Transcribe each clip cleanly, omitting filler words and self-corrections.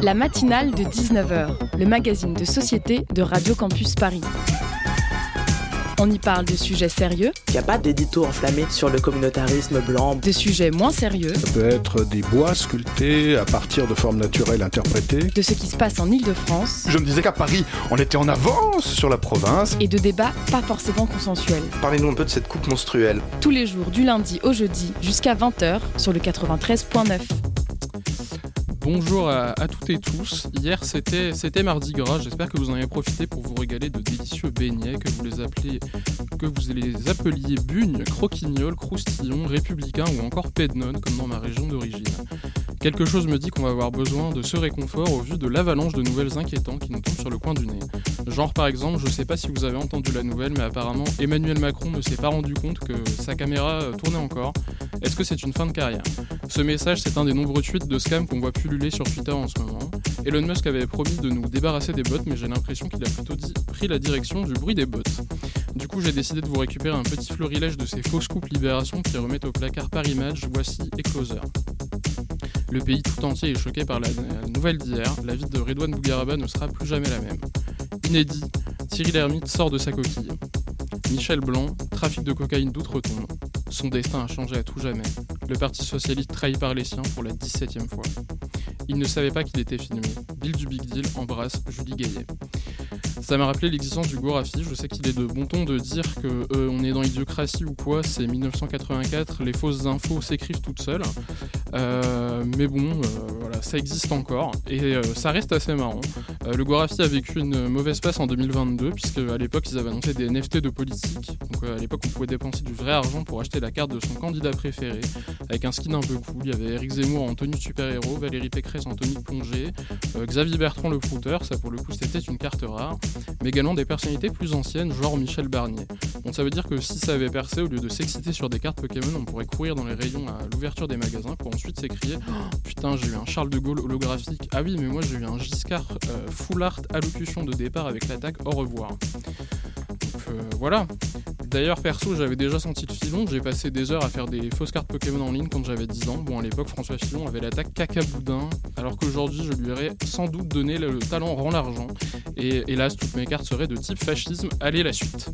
La matinale de 19h, le magazine de société de Radio Campus Paris. On y parle de sujets sérieux. Il n'y a pas d'édito enflammé sur le communautarisme blanc. De sujets moins sérieux. Ça peut être des bois sculptés à partir de formes naturelles interprétées. De ce qui se passe en Île-de-France. Je me disais qu'à Paris, on était en avance sur la province. Et de débats pas forcément consensuels. Parlez-nous un peu de cette coupe menstruelle. Tous les jours, du lundi au jeudi, jusqu'à 20h, sur le 93.9. Bonjour à toutes et tous. Hier c'était Mardi Gras, j'espère que vous en avez profité pour vous régaler de délicieux beignets, que vous les appeliez bugnes, croquignoles, croustillons, républicains ou encore pednon comme dans ma région d'origine. Quelque chose me dit qu'on va avoir besoin de ce réconfort au vu de l'avalanche de nouvelles inquiétantes qui nous tombent sur le coin du nez. Genre par exemple, je sais pas si vous avez entendu la nouvelle, mais apparemment Emmanuel Macron ne s'est pas rendu compte que sa caméra tournait encore. Est-ce que c'est une fin de carrière ? Ce message, c'est un des nombreux tweets de scam qu'on voit pulluler sur Twitter en ce moment. Elon Musk avait promis de nous débarrasser des bots, mais j'ai l'impression qu'il a plutôt pris la direction du bruit des bots. Du coup, j'ai décidé de vous récupérer un petit florilège de ces fausses coupes Libération qui remettent au placard Paris Match, Voici et Closer. Le pays tout entier est choqué par la nouvelle d'hier. La vie de Redouane Bougaraba ne sera plus jamais la même. Inédit, Thierry Lhermitte sort de sa coquille. Michel Blanc, trafic de cocaïne d'outre-tombe. Son destin a changé à tout jamais. Le Parti Socialiste trahi par les siens pour la 17e fois. Il ne savait pas qu'il était filmé. Bill du Big Deal embrasse Julie Gaillet. Ça m'a rappelé l'existence du Gorafi. Je sais qu'il est de bon ton de dire qu'on est dans l'idiocratie ou quoi, c'est 1984, les fausses infos s'écrivent toutes seules. Mais bon, voilà, ça existe encore et ça reste assez marrant. Le Gorafi a vécu une mauvaise passe en 2022 puisque à l'époque ils avaient annoncé des NFT de politique. Donc à l'époque on pouvait dépenser du vrai argent pour acheter la carte de son candidat préféré avec un skin un peu cool. Il y avait Éric Zemmour en tenue de super-héros, Valérie Pécresse en tenue de plongée, Xavier Bertrand le frouteur, ça pour le coup c'était une carte rare, mais également des personnalités plus anciennes genre Michel Barnier. Donc ça veut dire que si ça avait percé, au lieu de s'exciter sur des cartes Pokémon, on pourrait courir dans les rayons à l'ouverture des magasins pour ensuite s'écrier oh, putain j'ai eu un Charles de Gaulle holographique, ah oui mais moi j'ai eu un Giscard full art allocution de départ avec l'attaque au revoir. Donc voilà. D'ailleurs perso j'avais déjà senti le filon, j'ai passé des heures à faire des fausses cartes Pokémon en ligne quand j'avais 10 ans. Bon à l'époque François Fillon avait l'attaque caca-boudin, alors qu'aujourd'hui je lui aurais sans doute donné le talent rend l'argent. Et hélas toutes mes cartes seraient de type fascisme. Allez la suite.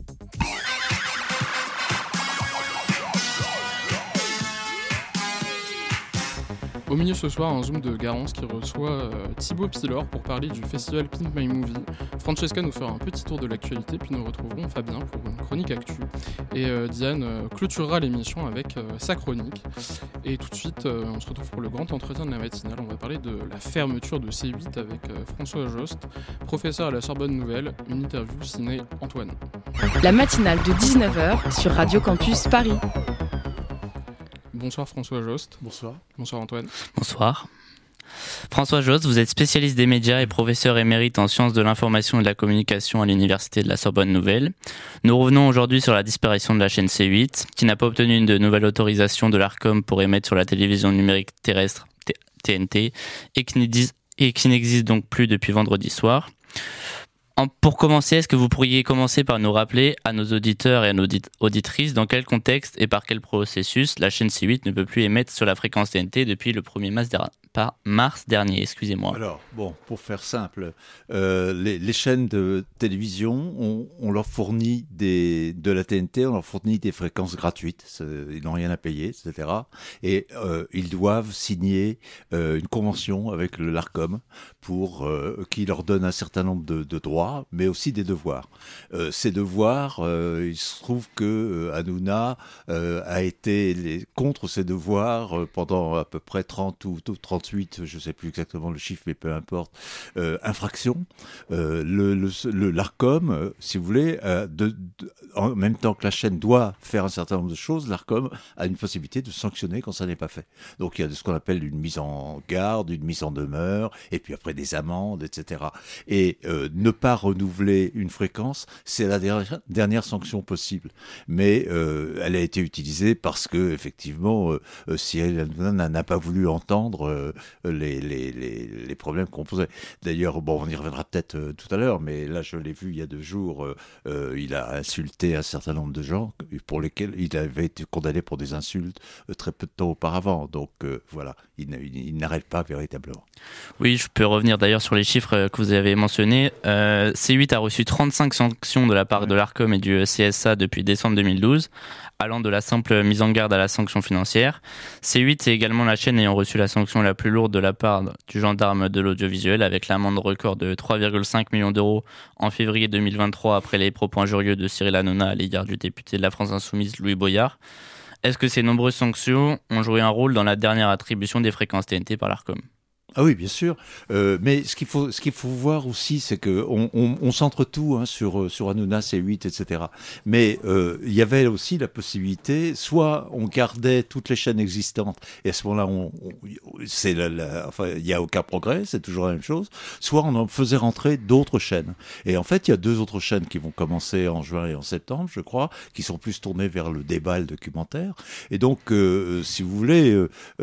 Au milieu ce soir, un zoom de Garance qui reçoit Thibaut Pilor pour parler du festival Pimp My Movie. Francesca nous fera un petit tour de l'actualité, puis nous retrouverons Fabien pour une chronique actu. Et Diane clôturera l'émission avec sa chronique. Et tout de suite, on se retrouve pour le grand entretien de la matinale. On va parler de la fermeture de C8 avec François Jost, professeur à la Sorbonne Nouvelle. Une interview signée Antoine. La matinale de 19h sur Radio Campus Paris. Bonsoir François Jost. Bonsoir. Bonsoir Antoine. Bonsoir. François Jost, vous êtes spécialiste des médias et professeur émérite en sciences de l'information et de la communication à l'université de la Sorbonne Nouvelle. Nous revenons aujourd'hui sur la disparition de la chaîne C8, qui n'a pas obtenu une nouvelle autorisation de l'Arcom pour émettre sur la télévision numérique terrestre TNT et qui n'existe donc plus depuis vendredi soir. Pour commencer, est-ce que vous pourriez commencer par nous rappeler à nos auditeurs et à nos auditrices dans quel contexte et par quel processus la chaîne C8 ne peut plus émettre sur la fréquence TNT depuis le 1er mars dernier, excusez-moi. Alors, bon, pour faire simple, les chaînes de télévision, on leur fournit de la TNT, on leur fournit des fréquences gratuites, ils n'ont rien à payer, etc. Et ils doivent signer une convention avec l'Arcom pour qui leur donne un certain nombre de droits, mais aussi des devoirs. Ces devoirs, il se trouve que Hanouna a été contre ces devoirs pendant à peu près 30 ou 38, je ne sais plus exactement le chiffre, mais peu importe, infractions. L'Arcom, si vous voulez, en même temps que la chaîne doit faire un certain nombre de choses, l'Arcom a une possibilité de sanctionner quand ça n'est pas fait. Donc il y a ce qu'on appelle une mise en garde, une mise en demeure, et puis après des amendes, etc. Et ne pas pas renouveler une fréquence, c'est la dernière sanction possible. Mais elle a été utilisée parce que effectivement, Cyril Hanouna n'a pas voulu entendre les problèmes qu'on posait. D'ailleurs, bon, on y reviendra peut-être tout à l'heure, mais là, je l'ai vu il y a 2 jours, il a insulté un certain nombre de gens pour lesquels il avait été condamné pour des insultes très peu de temps auparavant. Donc voilà, il n'arrête pas véritablement. Oui, je peux revenir d'ailleurs sur les chiffres que vous avez mentionnés. C8 a reçu 35 sanctions de la part de l'Arcom et du CSA depuis décembre 2012, allant de la simple mise en garde à la sanction financière. C8, c'est également la chaîne ayant reçu la sanction la plus lourde de la part du gendarme de l'audiovisuel, avec l'amende record de 3,5 millions d'euros en février 2023 après les propos injurieux de Cyril Hanouna à l'égard du député de la France Insoumise Louis Boyard. Est-ce que ces nombreuses sanctions ont joué un rôle dans la dernière attribution des fréquences TNT par l'Arcom ? Ah oui, bien sûr. Mais ce qu'il faut voir aussi, c'est que on centre tout sur Hanouna, C8, etc. Mais il y avait aussi la possibilité, soit on gardait toutes les chaînes existantes, et à ce moment-là, enfin, il n'y a aucun progrès, c'est toujours la même chose. Soit on en faisait rentrer d'autres chaînes. Et en fait, il y a 2 autres chaînes qui vont commencer en juin et en septembre, je crois, qui sont plus tournées vers le débat et le documentaire. Et donc, si vous voulez,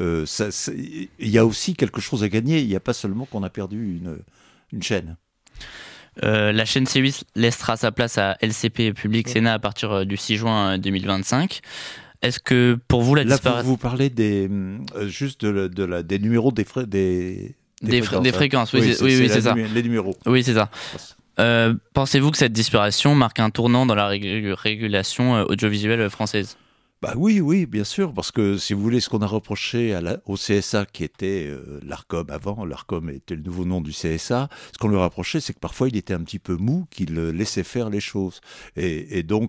il y a aussi quelque chose à gagner. Il n'y a pas seulement qu'on a perdu une chaîne. La chaîne C8 laissera sa place à LCP Public Sénat à partir du 6 juin 2025. Est-ce que pour vous la disparition... Là, vous parlez des numéros des fréquences, oui, c'est ça. Les numéros. Oui, c'est ça. Pensez-vous que cette disparition marque un tournant dans la régulation audiovisuelle française ? Bah oui, bien sûr, parce que si vous voulez, ce qu'on a reproché au CSA, qui était l'Arcom avant, l'Arcom était le nouveau nom du CSA, ce qu'on lui a reproché, c'est que parfois il était un petit peu mou, qu'il laissait faire les choses. Et donc,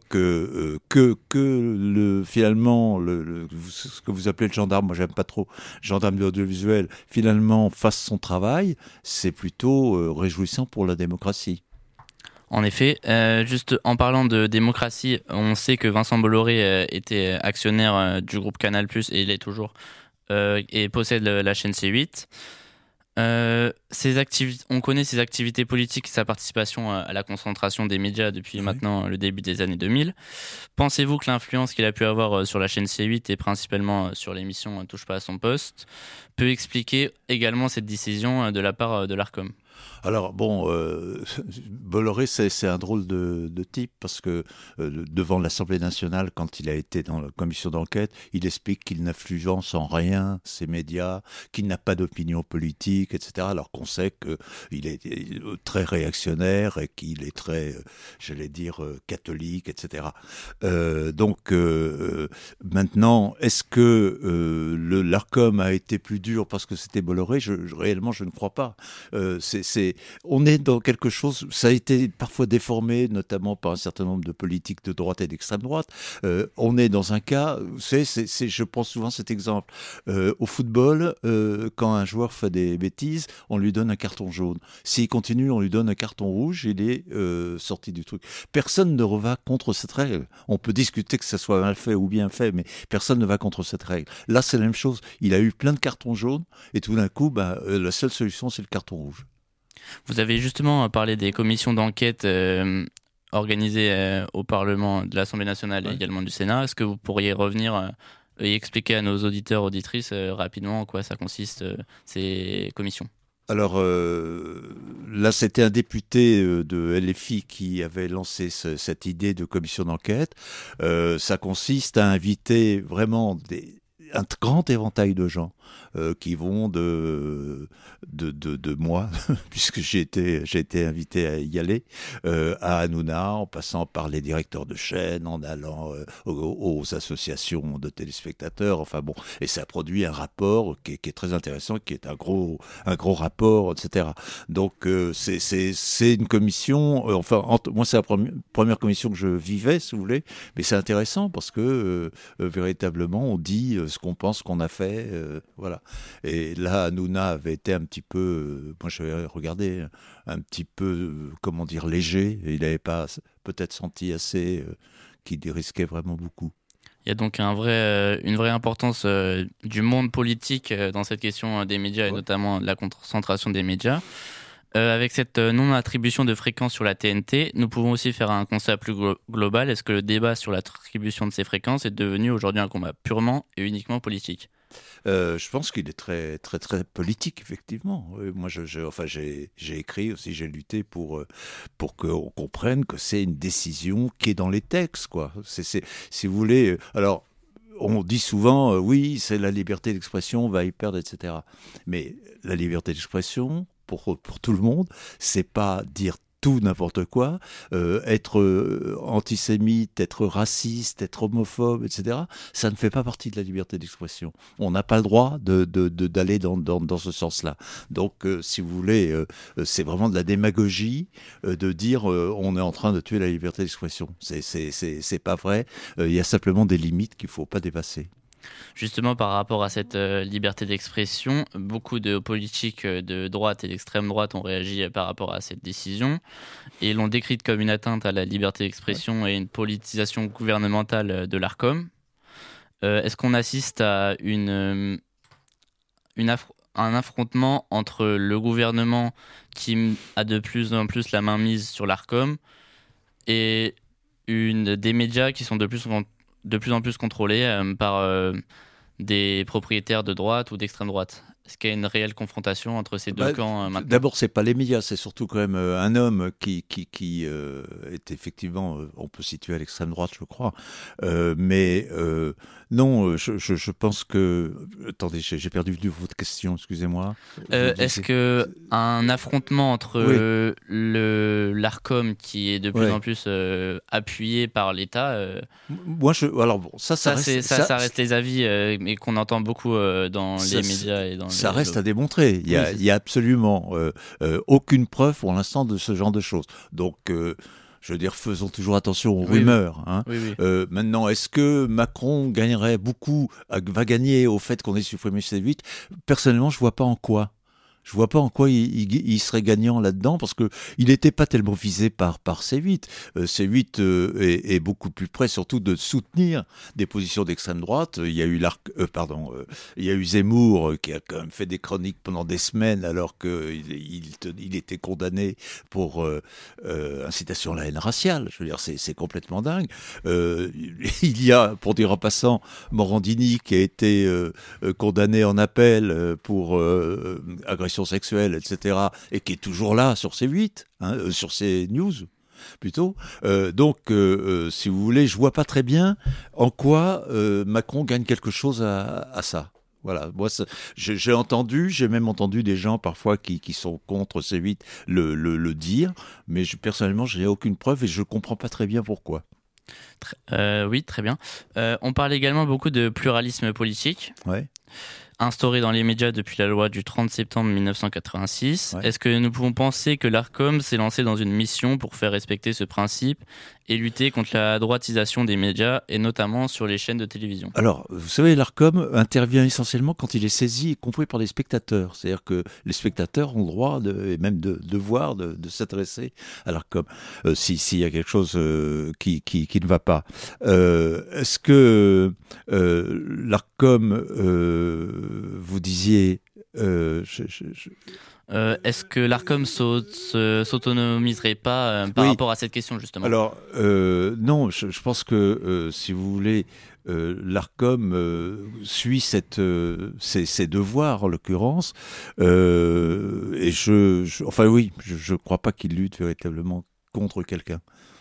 finalement, ce que vous appelez le gendarme, moi j'aime pas trop, gendarme de l'audiovisuel, finalement fasse son travail, c'est plutôt réjouissant pour la démocratie. En effet, juste en parlant de démocratie, on sait que Vincent Bolloré était actionnaire du groupe Canal+, et il est toujours, et possède la chaîne C8. On connaît ses activités politiques et sa participation à la concentration des médias depuis maintenant le début des années 2000. Pensez-vous que l'influence qu'il a pu avoir sur la chaîne C8 et principalement sur l'émission Touche pas à son poste peut expliquer également cette décision de la part de l'Arcom ? Alors bon, Bolloré, c'est un drôle de type parce que devant l'Assemblée nationale, quand il a été dans la commission d'enquête, il explique qu'il n'influence en rien ces médias, qu'il n'a pas d'opinion politique, etc. Alors qu'on sait qu'il est très réactionnaire et qu'il est très, catholique, etc. Donc maintenant, est-ce que l'Arcom a été plus dur parce que c'était Bolloré ? Réellement, je ne crois pas. On est dans quelque chose, ça a été parfois déformé, notamment par un certain nombre de politiques de droite et d'extrême droite. On est dans un cas, je prends souvent cet exemple. Au football, quand un joueur fait des bêtises, on lui donne un carton jaune. S'il continue, on lui donne un carton rouge, il est sorti du truc. Personne ne va contre cette règle. On peut discuter que ça soit mal fait ou bien fait, mais personne ne va contre cette règle. Là, c'est la même chose. Il a eu plein de cartons jaunes, et tout d'un coup, la seule solution, c'est le carton rouge. Vous avez justement parlé des commissions d'enquête organisées au Parlement de l'Assemblée nationale et également du Sénat. Est-ce que vous pourriez revenir et expliquer à nos auditeurs, auditrices rapidement en quoi ça consiste, ces commissions ? Alors là, c'était un député de LFI qui avait lancé cette idée de commission d'enquête. Ça consiste à inviter vraiment un grand éventail de gens qui vont de moi, puisque j'ai été invité à y aller, à Hanouna, en passant par les directeurs de chaîne, en allant aux associations de téléspectateurs, enfin bon, et ça produit un rapport qui est très intéressant, qui est un gros rapport, etc. Donc c'est une commission, moi c'est la première commission que je vivais, si vous voulez, mais c'est intéressant parce que véritablement on dit ce qu'on pense qu'on a fait, voilà. Et là, Hanouna avait été un petit peu, moi j'avais regardé, un petit peu, léger, et il n'avait pas peut-être senti assez qu'il risquait vraiment beaucoup. Il y a donc une vraie importance du monde politique dans cette question des médias, et notamment de la concentration des médias. Avec cette non-attribution de fréquences sur la TNT, nous pouvons aussi faire un constat plus global. Est-ce que le débat sur l'attribution de ces fréquences est devenu aujourd'hui un combat purement et uniquement politique ? Je pense qu'il est très, très, très politique, effectivement. Moi, j'ai écrit aussi, j'ai lutté pour qu'on comprenne que c'est une décision qui est dans les textes, quoi. Si vous voulez, alors, on dit souvent, oui, c'est la liberté d'expression, on va y perdre, etc. Mais la liberté d'expression, pour tout le monde, c'est pas dire tout n'importe quoi, être antisémite, être raciste, être homophobe, etc. Ça ne fait pas partie de la liberté d'expression. On n'a pas le droit d'aller dans ce sens-là. Donc, si vous voulez, c'est vraiment de la démagogie de dire on est en train de tuer la liberté d'expression. C'est pas vrai. Il y a simplement des limites qu'il faut pas dépasser. Justement, par rapport à cette liberté d'expression, beaucoup de politiques de droite et d'extrême droite ont réagi par rapport à cette décision et l'ont décrite comme une atteinte à la liberté d'expression et une politisation gouvernementale de l'Arcom. Est-ce qu'on assiste à un affrontement entre le gouvernement qui a de plus en plus la main mise sur l'Arcom et des médias qui sont de plus en plus contrôlés par des propriétaires de droite ou d'extrême droite? Est-ce qu'il y a une réelle confrontation entre ces deux camps maintenant? D'abord, c'est pas les médias, c'est surtout quand même un homme qui est effectivement, on peut situer à l'extrême droite, je crois. Non, je pense que... Attendez, j'ai perdu votre question, excusez-moi. Est-ce que un affrontement entre l'Arcom qui est de plus en plus appuyé par l'État... Moi, alors bon, ça reste les avis, mais qu'on entend beaucoup dans les médias et dans ça reste à démontrer. Il y a absolument aucune preuve pour l'instant de ce genre de choses. Donc, je veux dire, faisons toujours attention aux rumeurs. Hein. Maintenant, est-ce que Macron gagnerait beaucoup, va gagner au fait qu'on ait supprimé C8 ? Personnellement, je vois pas en quoi. Je vois pas en quoi il serait gagnant là-dedans, parce que il n'était pas tellement visé par C8. C8 est beaucoup plus près, surtout de soutenir des positions d'extrême droite. Il y a eu il y a eu Zemmour qui a quand même fait des chroniques pendant des semaines, alors qu'il était condamné pour incitation à la haine raciale. Je veux dire, c'est complètement dingue. Il y a, pour dire en passant, Morandini qui a été condamné en appel pour agression sexuelle, etc., et qui est toujours là sur C8, sur CNews plutôt. Donc, si vous voulez, je vois pas très bien en quoi Macron gagne quelque chose à ça. Voilà, moi, j'ai même entendu des gens parfois qui sont contre C8 le dire, mais personnellement, je n'ai aucune preuve et je comprends pas très bien pourquoi. Oui, très bien. On parle également beaucoup de pluralisme politique. Ouais. Instauré dans les médias depuis la loi du 30 septembre 1986. Ouais. Est-ce que nous pouvons penser que l'Arcom s'est lancé dans une mission pour faire respecter ce principe et lutter contre la droitisation des médias, et notamment sur les chaînes de télévision? Alors, vous savez, l'Arcom intervient essentiellement quand il est saisi et compris par les spectateurs. C'est-à-dire que les spectateurs ont le droit et même devoir de s'adresser à l'Arcom s'il y a quelque chose qui ne va pas. Est-ce que l'Arcom, vous disiez... est-ce que l'Arcom s'autonomiserait pas par rapport à cette question, justement? Alors, non, je pense que, si vous voulez, l'Arcom suit ses devoirs, en l'occurrence, et enfin oui, je crois pas qu'il lutte véritablement contre quelqu'un.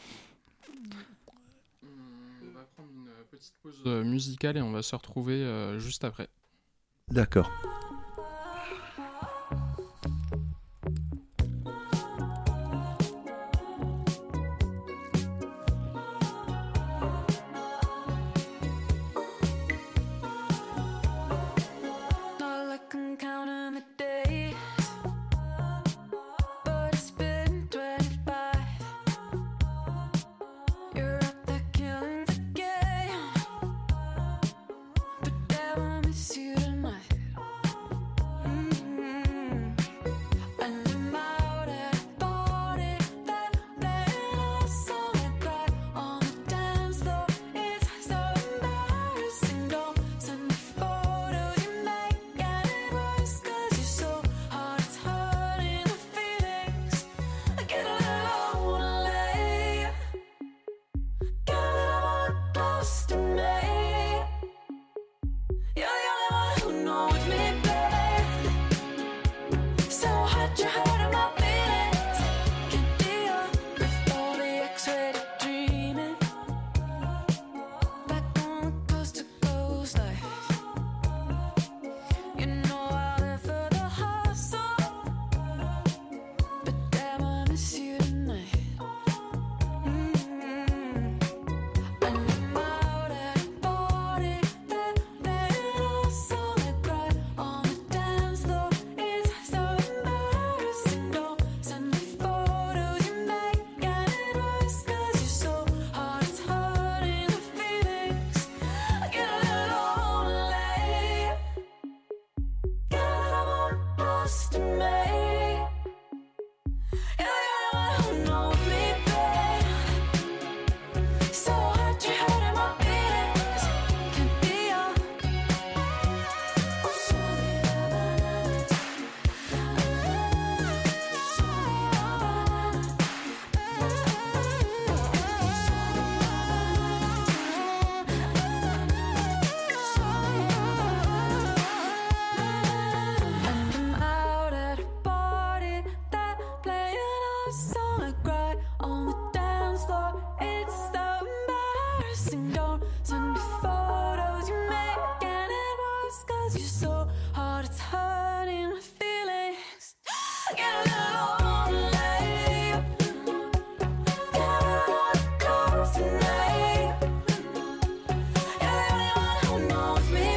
On va prendre une petite pause musicale et on va se retrouver juste après. D'accord. You tonight. close to me. You're the only one who knows me, babe. So hard you're hurting my feelings. Can't be your. And I'm out at a party that playing a song I cry on the dance floor. It's so embarrassing. Don't send me photos you make, and it worse 'cause you're so hard. It's hurting my feelings. Get a little lonely. Get a little close tonight. You're the only one who knows me,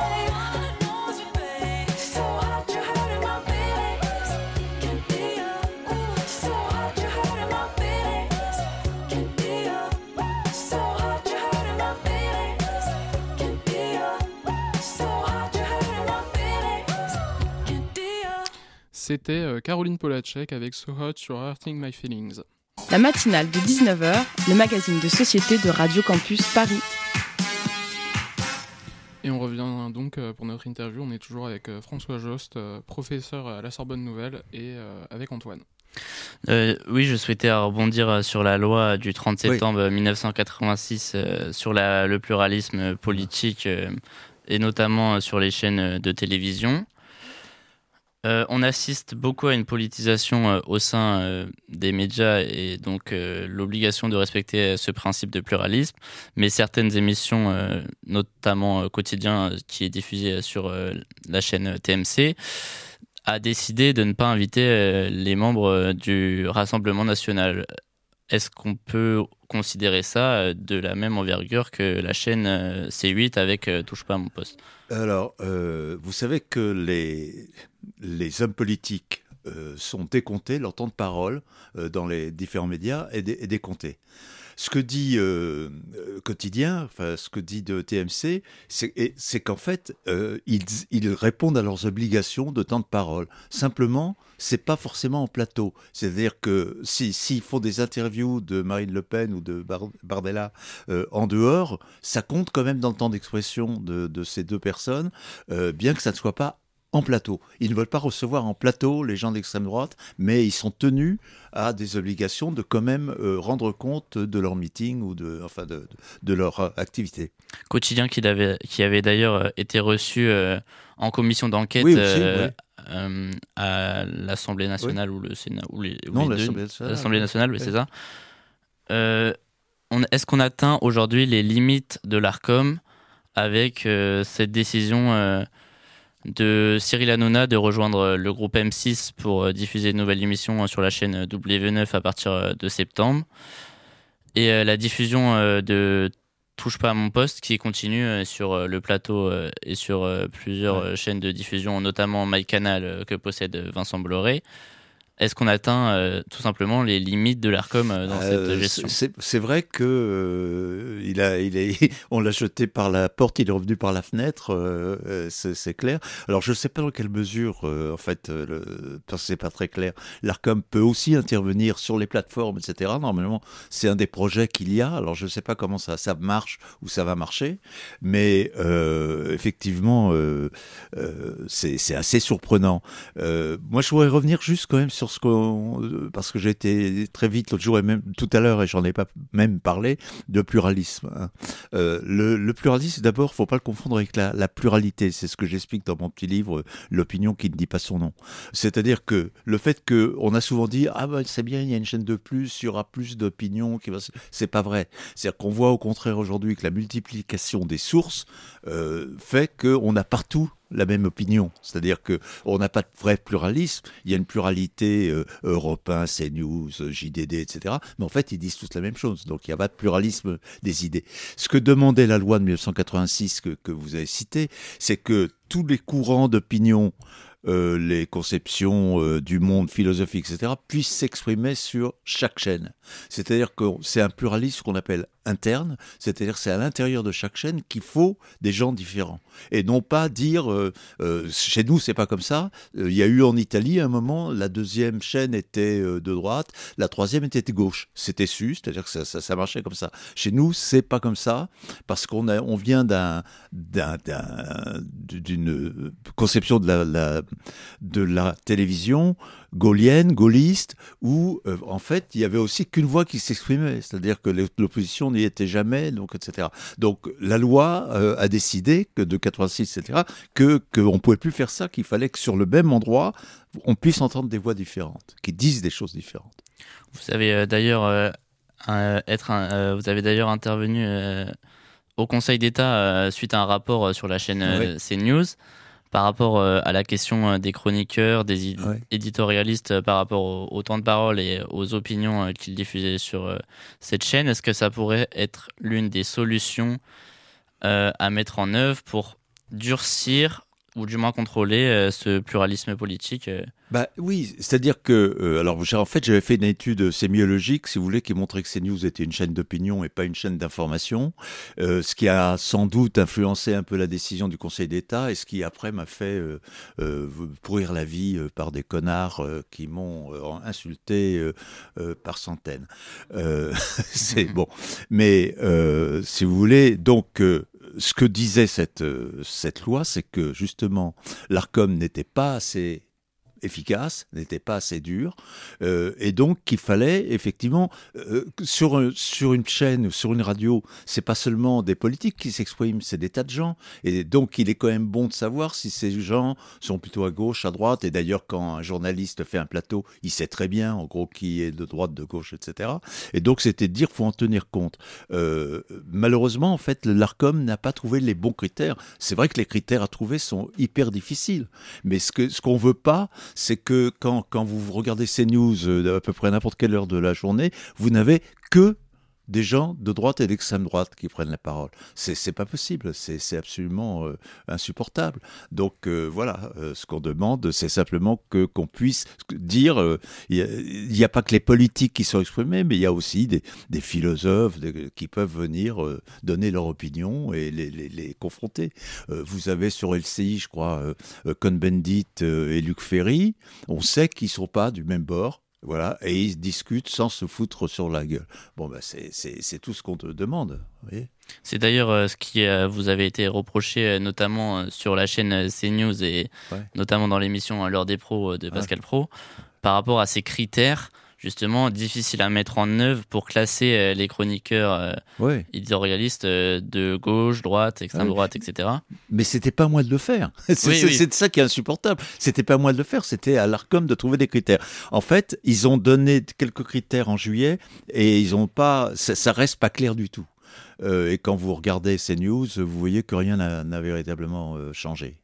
babe. So hard you're hurting my feelings. Can't be your. So hard you're hurting my feelings. Can't be your. So hard you're hurting my feelings. Can't be your. So hard you're hurting my feelings. Can't be your. C'était Caroline Polacek avec So Hot You're Hurting My Feelings. La matinale de 19h, le magazine de société de Radio Campus Paris. Et on revient donc pour notre interview. On est toujours avec François Jost, professeur à la Sorbonne Nouvelle, et avec Antoine. Oui, je souhaitais rebondir sur la loi du 30 septembre 1986 sur le pluralisme politique et notamment sur les chaînes de télévision. On assiste beaucoup à une politisation au sein des médias et donc l'obligation de respecter ce principe de pluralisme. Mais certaines émissions, notamment Quotidien, qui est diffusé sur la chaîne TMC, a décidé de ne pas inviter les membres du Rassemblement national. Est-ce qu'on peut considérer ça de la même envergure que la chaîne C8 avec Touche pas à mon poste ? Alors, vous savez que les hommes politiques sont décomptés, leur temps de parole dans les différents médias est décompté. Ce que dit Quotidien, enfin ce que dit de TMC, c'est qu'en fait, ils répondent à leurs obligations de temps de parole. Simplement, c'est pas forcément en plateau. C'est-à-dire que s'ils font des interviews de Marine Le Pen ou de Bardella en dehors, ça compte quand même dans le temps d'expression de ces deux personnes, bien que ça ne soit pas en plateau. Ils ne veulent pas recevoir en plateau les gens d'extrême droite, mais ils sont tenus à des obligations de quand même rendre compte de leur meeting ou de leur activité. Quotidien qui avait d'ailleurs été reçu en commission d'enquête à l'Assemblée nationale ou le Sénat l'Assemblée nationale, oui, c'est ça. Est-ce qu'on atteint aujourd'hui les limites de l'Arcom avec cette décision de Cyril Hanouna de rejoindre le groupe M6 pour diffuser une nouvelle émission sur la chaîne W9 à partir de septembre, et la diffusion de Touche pas à mon poste qui continue sur le plateau et sur plusieurs chaînes de diffusion, notamment MyCanal que possède Vincent Bolloré. Est-ce qu'on atteint tout simplement les limites de l'Arcom dans cette gestion ? C'est vrai que on l'a jeté par la porte, il est revenu par la fenêtre, c'est clair. Alors je ne sais pas dans quelle mesure, parce que c'est pas très clair, l'Arcom peut aussi intervenir sur les plateformes, etc. Normalement, c'est un des projets qu'il y a. Alors je ne sais pas comment ça marche ou ça va marcher, mais effectivement, c'est assez surprenant. Moi, je voudrais revenir juste quand même sur parce que j'ai été très vite l'autre jour et même tout à l'heure, et j'en ai pas même parlé, de pluralisme. Le pluralisme, d'abord, faut pas le confondre avec la pluralité. C'est ce que j'explique dans mon petit livre, L'opinion qui ne dit pas son nom. C'est-à-dire que le fait qu'on a souvent dit c'est bien, il y a une chaîne de plus, il y aura plus d'opinions, c'est pas vrai. C'est-à-dire qu'on voit au contraire aujourd'hui que la multiplication des sources fait qu'on a partout la même opinion, c'est-à-dire qu'on n'a pas de vrai pluralisme, il y a une pluralité Europe 1, CNews, JDD, etc. Mais en fait, ils disent tous la même chose, donc il n'y a pas de pluralisme des idées. Ce que demandait la loi de 1986 que vous avez citée, c'est que tous les courants d'opinion, les conceptions du monde philosophique, etc., puissent s'exprimer sur chaque chaîne. C'est-à-dire que c'est un pluralisme qu'on appelle interne, c'est-à-dire c'est à l'intérieur de chaque chaîne qu'il faut des gens différents. Et non pas dire, chez nous c'est pas comme ça, il y a eu en Italie un moment, la deuxième chaîne était de droite, la troisième était de gauche. C'était su, c'est-à-dire que ça marchait comme ça. Chez nous, c'est pas comme ça, parce on vient d'une conception de la télévision gaulienne, gaulliste, où en fait il y avait aussi qu'une voix qui s'exprimait, c'est-à-dire que l'opposition n'y était jamais, donc etc. Donc la loi a décidé que de 86, etc., qu'on pouvait plus faire ça, qu'il fallait que sur le même endroit on puisse entendre des voix différentes, qui disent des choses différentes. Vous avez d'ailleurs intervenu au Conseil d'État suite à un rapport sur la chaîne CNews par rapport à la question des chroniqueurs, des éditorialistes par rapport au temps de parole et aux opinions qu'ils diffusaient sur cette chaîne. Est-ce que ça pourrait être l'une des solutions à mettre en œuvre pour durcir ou du moins contrôler ce pluralisme politique Bah oui, c'est-à-dire que en fait j'avais fait une étude sémiologique, si vous voulez, qui montrait que CNews était une chaîne d'opinion et pas une chaîne d'information, ce qui a sans doute influencé un peu la décision du Conseil d'État et ce qui après m'a fait pourrir la vie par des connards qui m'ont insulté par centaines. C'est bon, mais si vous voulez, donc ce que disait cette loi, c'est que justement l'Arcom n'était pas assez efficace, n'était pas assez dur, et donc qu'il fallait effectivement sur une chaîne, sur une radio, c'est pas seulement des politiques qui s'expriment, c'est des tas de gens, et donc il est quand même bon de savoir si ces gens sont plutôt à gauche, à droite, et d'ailleurs quand un journaliste fait un plateau, il sait très bien en gros qui est de droite, de gauche, etc. Et donc c'était de dire faut en tenir compte. Malheureusement en fait l'Arcom n'a pas trouvé les bons critères. C'est vrai que les critères à trouver sont hyper difficiles, mais ce qu'on veut pas, c'est que quand vous regardez CNews à peu près à n'importe quelle heure de la journée, vous n'avez que des gens de droite et d'extrême droite qui prennent la parole. C'est pas possible, c'est absolument insupportable. Donc voilà, ce qu'on demande, c'est simplement qu'on puisse dire, il n'y a pas que les politiques qui sont exprimés, mais il y a aussi des philosophes qui peuvent venir donner leur opinion et les confronter. Vous avez sur LCI, je crois, Cohn-Bendit et Luc Ferry, on sait qu'ils ne sont pas du même bord. Voilà, et ils discutent sans se foutre sur la gueule. Bon, ben c'est tout ce qu'on te demande. Vous voyez. C'est d'ailleurs ce qui vous avait été reproché, notamment sur la chaîne CNews et notamment dans l'émission L'heure des pros de Pascal Praud, par rapport à ces critères justement difficiles à mettre en œuvre pour classer les chroniqueurs éditorialistes de gauche, droite, extrême droite, etc. Mais c'était pas à moi de le faire. C'est ça qui est insupportable. C'était pas à moi de le faire, c'était à l'Arcom de trouver des critères. En fait, ils ont donné quelques critères en juillet et ils ont pas, ça reste pas clair du tout. Et quand vous regardez CNews, vous voyez que rien n'a véritablement changé.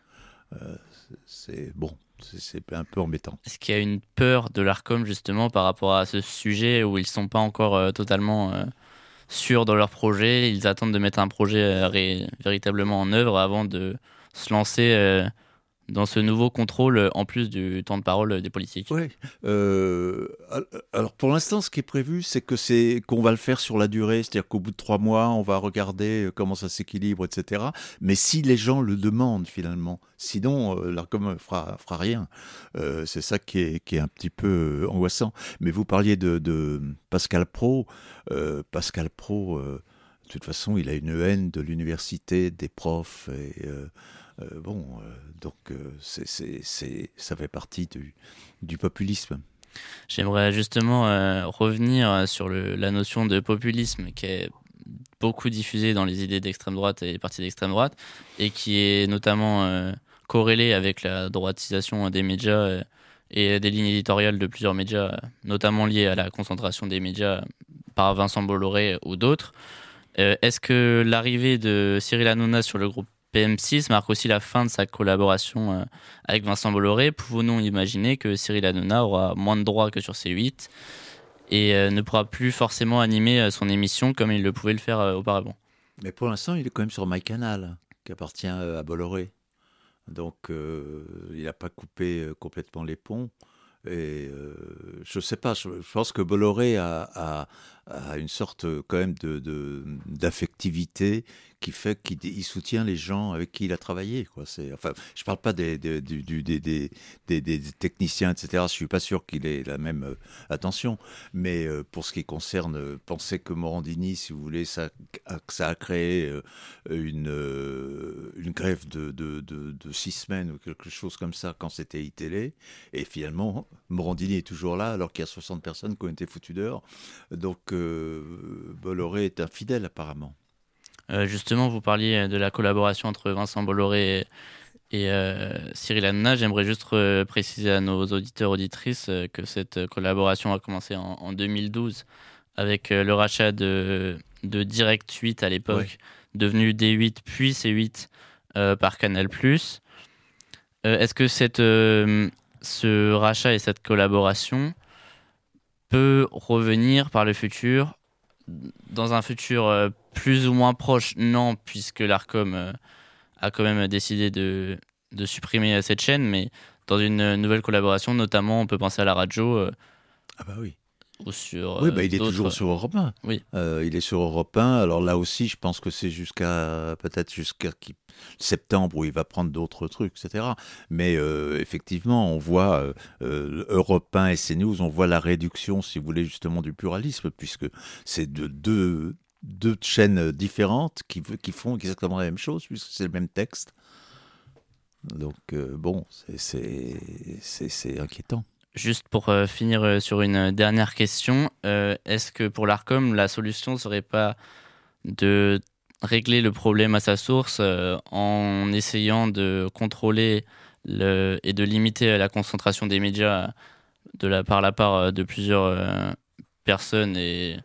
C'est bon. C'est un peu embêtant. Est-ce qu'il y a une peur de l'Arcom justement par rapport à ce sujet où ils ne sont pas encore totalement sûrs dans leur projet, ils attendent de mettre un projet véritablement en œuvre avant de se lancer dans ce nouveau contrôle en plus du temps de parole des politiques? Oui. Alors pour l'instant, ce qui est prévu, c'est qu'on va le faire sur la durée, c'est-à-dire qu'au bout de 3 mois, on va regarder comment ça s'équilibre, etc. Mais si les gens le demandent finalement, sinon l'Arcom fera rien. C'est ça qui est un petit peu angoissant. Mais vous parliez de Pascal Praud. Pascal Praud, de toute façon, il a une haine de l'université, des profs et donc ça fait partie du populisme. J'aimerais justement revenir sur la notion de populisme qui est beaucoup diffusée dans les idées d'extrême droite et les partis d'extrême droite et qui est notamment corrélée avec la droitisation des médias et des lignes éditoriales de plusieurs médias, notamment liées à la concentration des médias par Vincent Bolloré ou d'autres. Est-ce que l'arrivée de Cyril Hanouna sur le groupe PM6 marque aussi la fin de sa collaboration avec Vincent Bolloré? Pouvons-nous imaginer que Cyril Hanouna aura moins de droits que sur C8 et ne pourra plus forcément animer son émission comme il le pouvait le faire auparavant? Mais pour l'instant, il est quand même sur MyCanal, qui appartient à Bolloré. Donc, il n'a pas coupé complètement les ponts. Et je ne sais pas, je pense que Bolloré a a une sorte quand même d'affectivité qui fait qu'il soutient les gens avec qui il a travaillé, quoi. Enfin, je parle pas des techniciens, etc. Je suis pas sûr qu'il ait la même attention, mais pour ce qui concerne penser que Morandini, si vous voulez, ça a créé une grève de 6 semaines ou quelque chose comme ça quand c'était iTélé, et finalement Morandini est toujours là alors qu'il y a 60 personnes qui ont été foutues dehors. Donc Bolloré est infidèle apparemment. Justement, vous parliez de la collaboration entre Vincent Bolloré et Cyril Hanouna. J'aimerais juste préciser à nos auditeurs auditrices que cette collaboration a commencé en 2012 avec le rachat de Direct 8 à l'époque, devenu D8 puis C8 par Canal+. Est-ce que ce rachat et cette collaboration peut revenir par le futur, dans un futur plus ou moins proche? Non, puisque l'Arcom a quand même décidé de supprimer cette chaîne, mais dans une nouvelle collaboration, notamment on peut penser à la radio. Ah bah oui. Ou sur, oui, il est toujours sur Europe 1. Oui. Il est sur Europe 1. Alors là aussi, je pense que c'est peut-être jusqu'à septembre où il va prendre d'autres trucs, etc. Mais effectivement, on voit Europe 1 et CNews, on voit la réduction, si vous voulez, justement du pluralisme, puisque c'est deux chaînes différentes qui font exactement la même chose, puisque c'est le même texte. Donc bon, c'est inquiétant. Juste pour finir sur une dernière question, est-ce que pour l'Arcom, la solution ne serait pas de régler le problème à sa source en essayant de contrôler et de limiter la concentration des médias par la part de plusieurs personnes et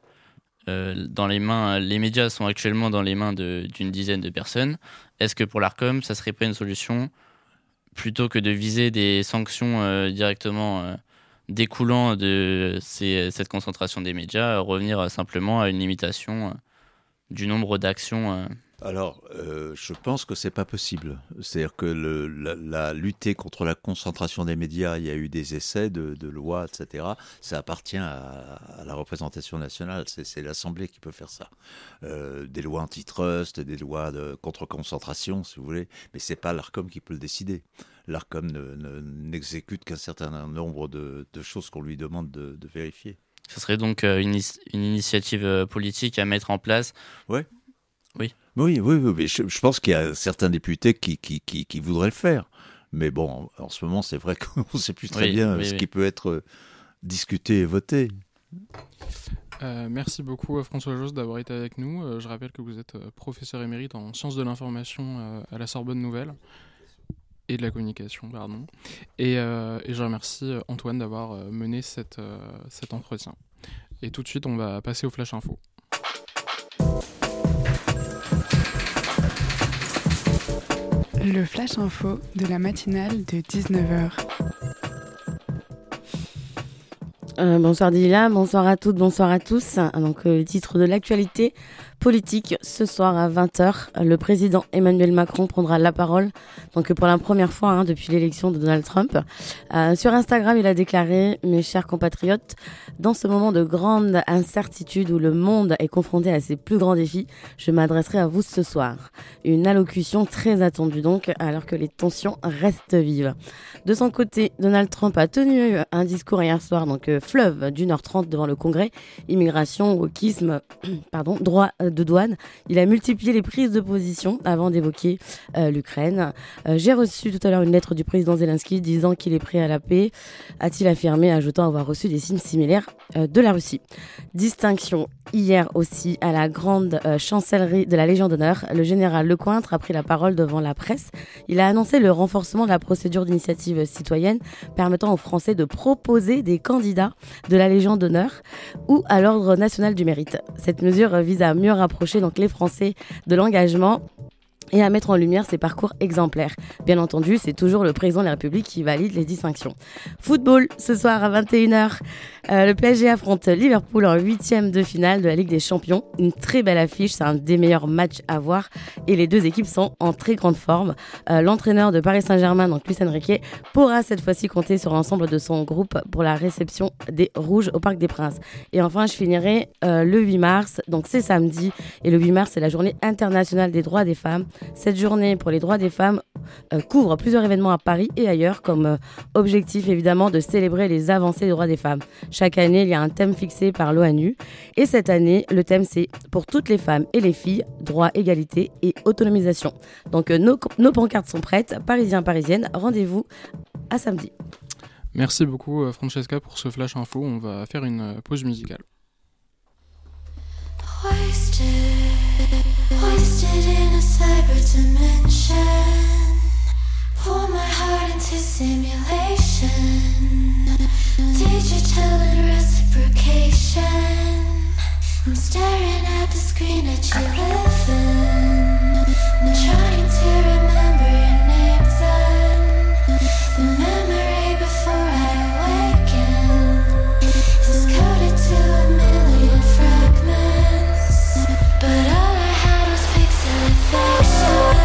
les médias sont actuellement dans les mains d'une dizaine de personnes. Est-ce que pour l'Arcom, ça ne serait pas une solution plutôt que de viser des sanctions directement découlant de cette concentration des médias, revenir simplement à une limitation du nombre d'actions Alors, je pense que c'est pas possible. C'est-à-dire que la lutter contre la concentration des médias, il y a eu des essais de lois, etc. Ça appartient à la représentation nationale. C'est l'Assemblée qui peut faire ça. Des lois antitrust, des lois de contre-concentration, si vous voulez. Mais c'est pas l'Arcom qui peut le décider. L'Arcom n'exécute qu'un certain nombre de choses qu'on lui demande de vérifier. Ce serait donc une initiative politique à mettre en place. Ouais. Oui. Oui, mais je pense qu'il y a certains députés qui voudraient le faire. Mais bon, en ce moment, c'est vrai qu'on ne sait plus très bien ce qui peut être discuté et voté. Merci beaucoup à François Josse d'avoir été avec nous. Je rappelle que vous êtes professeur émérite en sciences de l'information à la Sorbonne Nouvelle et de la communication, pardon. Et je remercie Antoine d'avoir mené cet entretien. Et tout de suite, on va passer au Flash Info. Le Flash Info de la matinale de 19h. Bonsoir Dila, bonsoir à toutes, bonsoir à tous. Donc le titre de l'actualité politique ce soir à 20h, le président Emmanuel Macron prendra la parole donc pour la première fois depuis l'élection de Donald Trump. Sur Instagram, il a déclaré: mes chers compatriotes, dans ce moment de grande incertitude où le monde est confronté à ses plus grands défis, je m'adresserai à vous ce soir. Une allocution très attendue donc, alors que les tensions restent vives. De son côté, Donald Trump a tenu un discours hier soir, donc fleuve d'1h30 devant le Congrès. Immigration, wokisme, droit de douane. Il a multiplié les prises de position avant d'évoquer l'Ukraine. J'ai reçu tout à l'heure une lettre du président Zelensky disant qu'il est prêt à la paix, a-t-il affirmé, ajoutant avoir reçu des signes similaires de la Russie. Distinction hier aussi à la grande chancellerie de la Légion d'honneur. Le général Lecointre a pris la parole devant la presse. Il a annoncé le renforcement de la procédure d'initiative citoyenne permettant aux Français de proposer des candidats de la Légion d'honneur ou à l'Ordre national du mérite. Cette mesure vise à mieux rapprocher donc les Français de l'engagement et à mettre en lumière ses parcours exemplaires. Bien entendu, c'est toujours le président de la République qui valide les distinctions. Football, ce soir à 21h, le PSG affronte Liverpool en 8e de finale de la Ligue des Champions. Une très belle affiche, c'est un des meilleurs matchs à voir et les deux équipes sont en très grande forme. L'entraîneur de Paris Saint-Germain, donc Luis Enrique, pourra cette fois-ci compter sur l'ensemble de son groupe pour la réception des Rouges au Parc des Princes. Et enfin, je finirai le 8 mars, donc c'est samedi, et le 8 mars, c'est la journée internationale des droits des femmes. Cette journée pour les droits des femmes couvre plusieurs événements à Paris et ailleurs, comme objectif évidemment de célébrer les avancées des droits des femmes. Chaque année, il y a un thème fixé par l'ONU, et cette année, le thème c'est « Pour toutes les femmes et les filles, droit, égalité et autonomisation ». Donc nos pancartes sont prêtes, parisiens, parisiennes, rendez-vous à samedi. Merci beaucoup Francesca pour ce flash info, on va faire une pause musicale. Wasted in a cyber dimension. Pour my heart into simulation. Digital and reciprocation. I'm staring at the screen that you live in. I'm trying to remember your name then. The memory before I awaken is coded to a million fragments. But all I had was pixelation.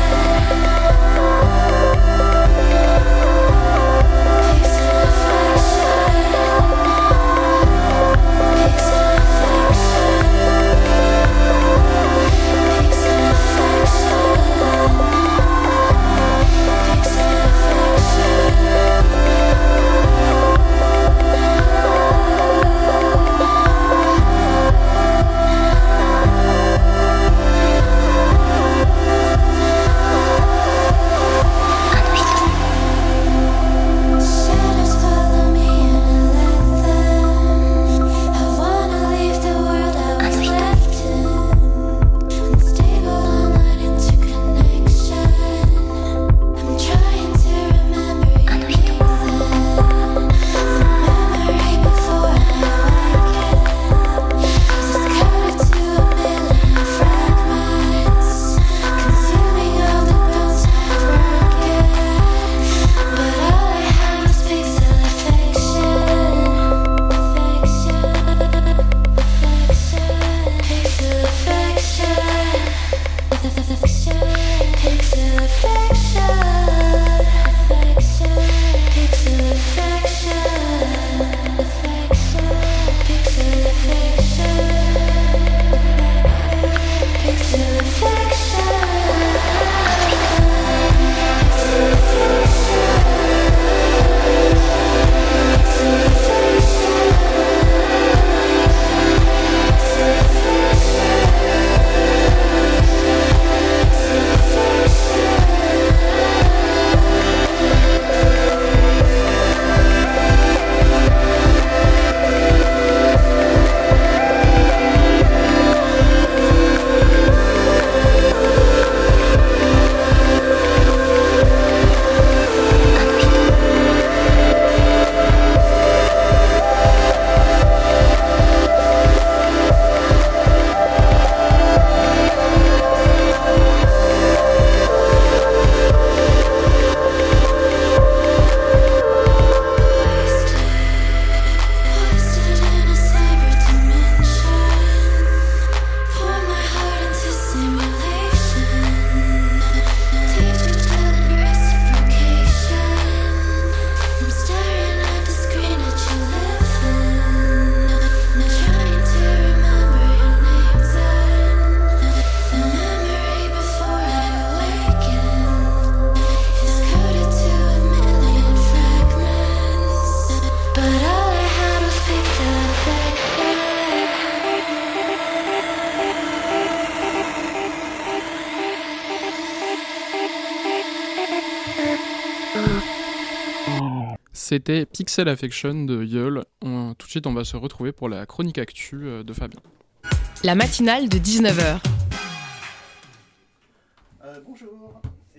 C'était Pixel Affection de Yeol. Tout de suite, on va se retrouver pour la chronique actu de Fabien. La matinale de 19h. Bonjour. Et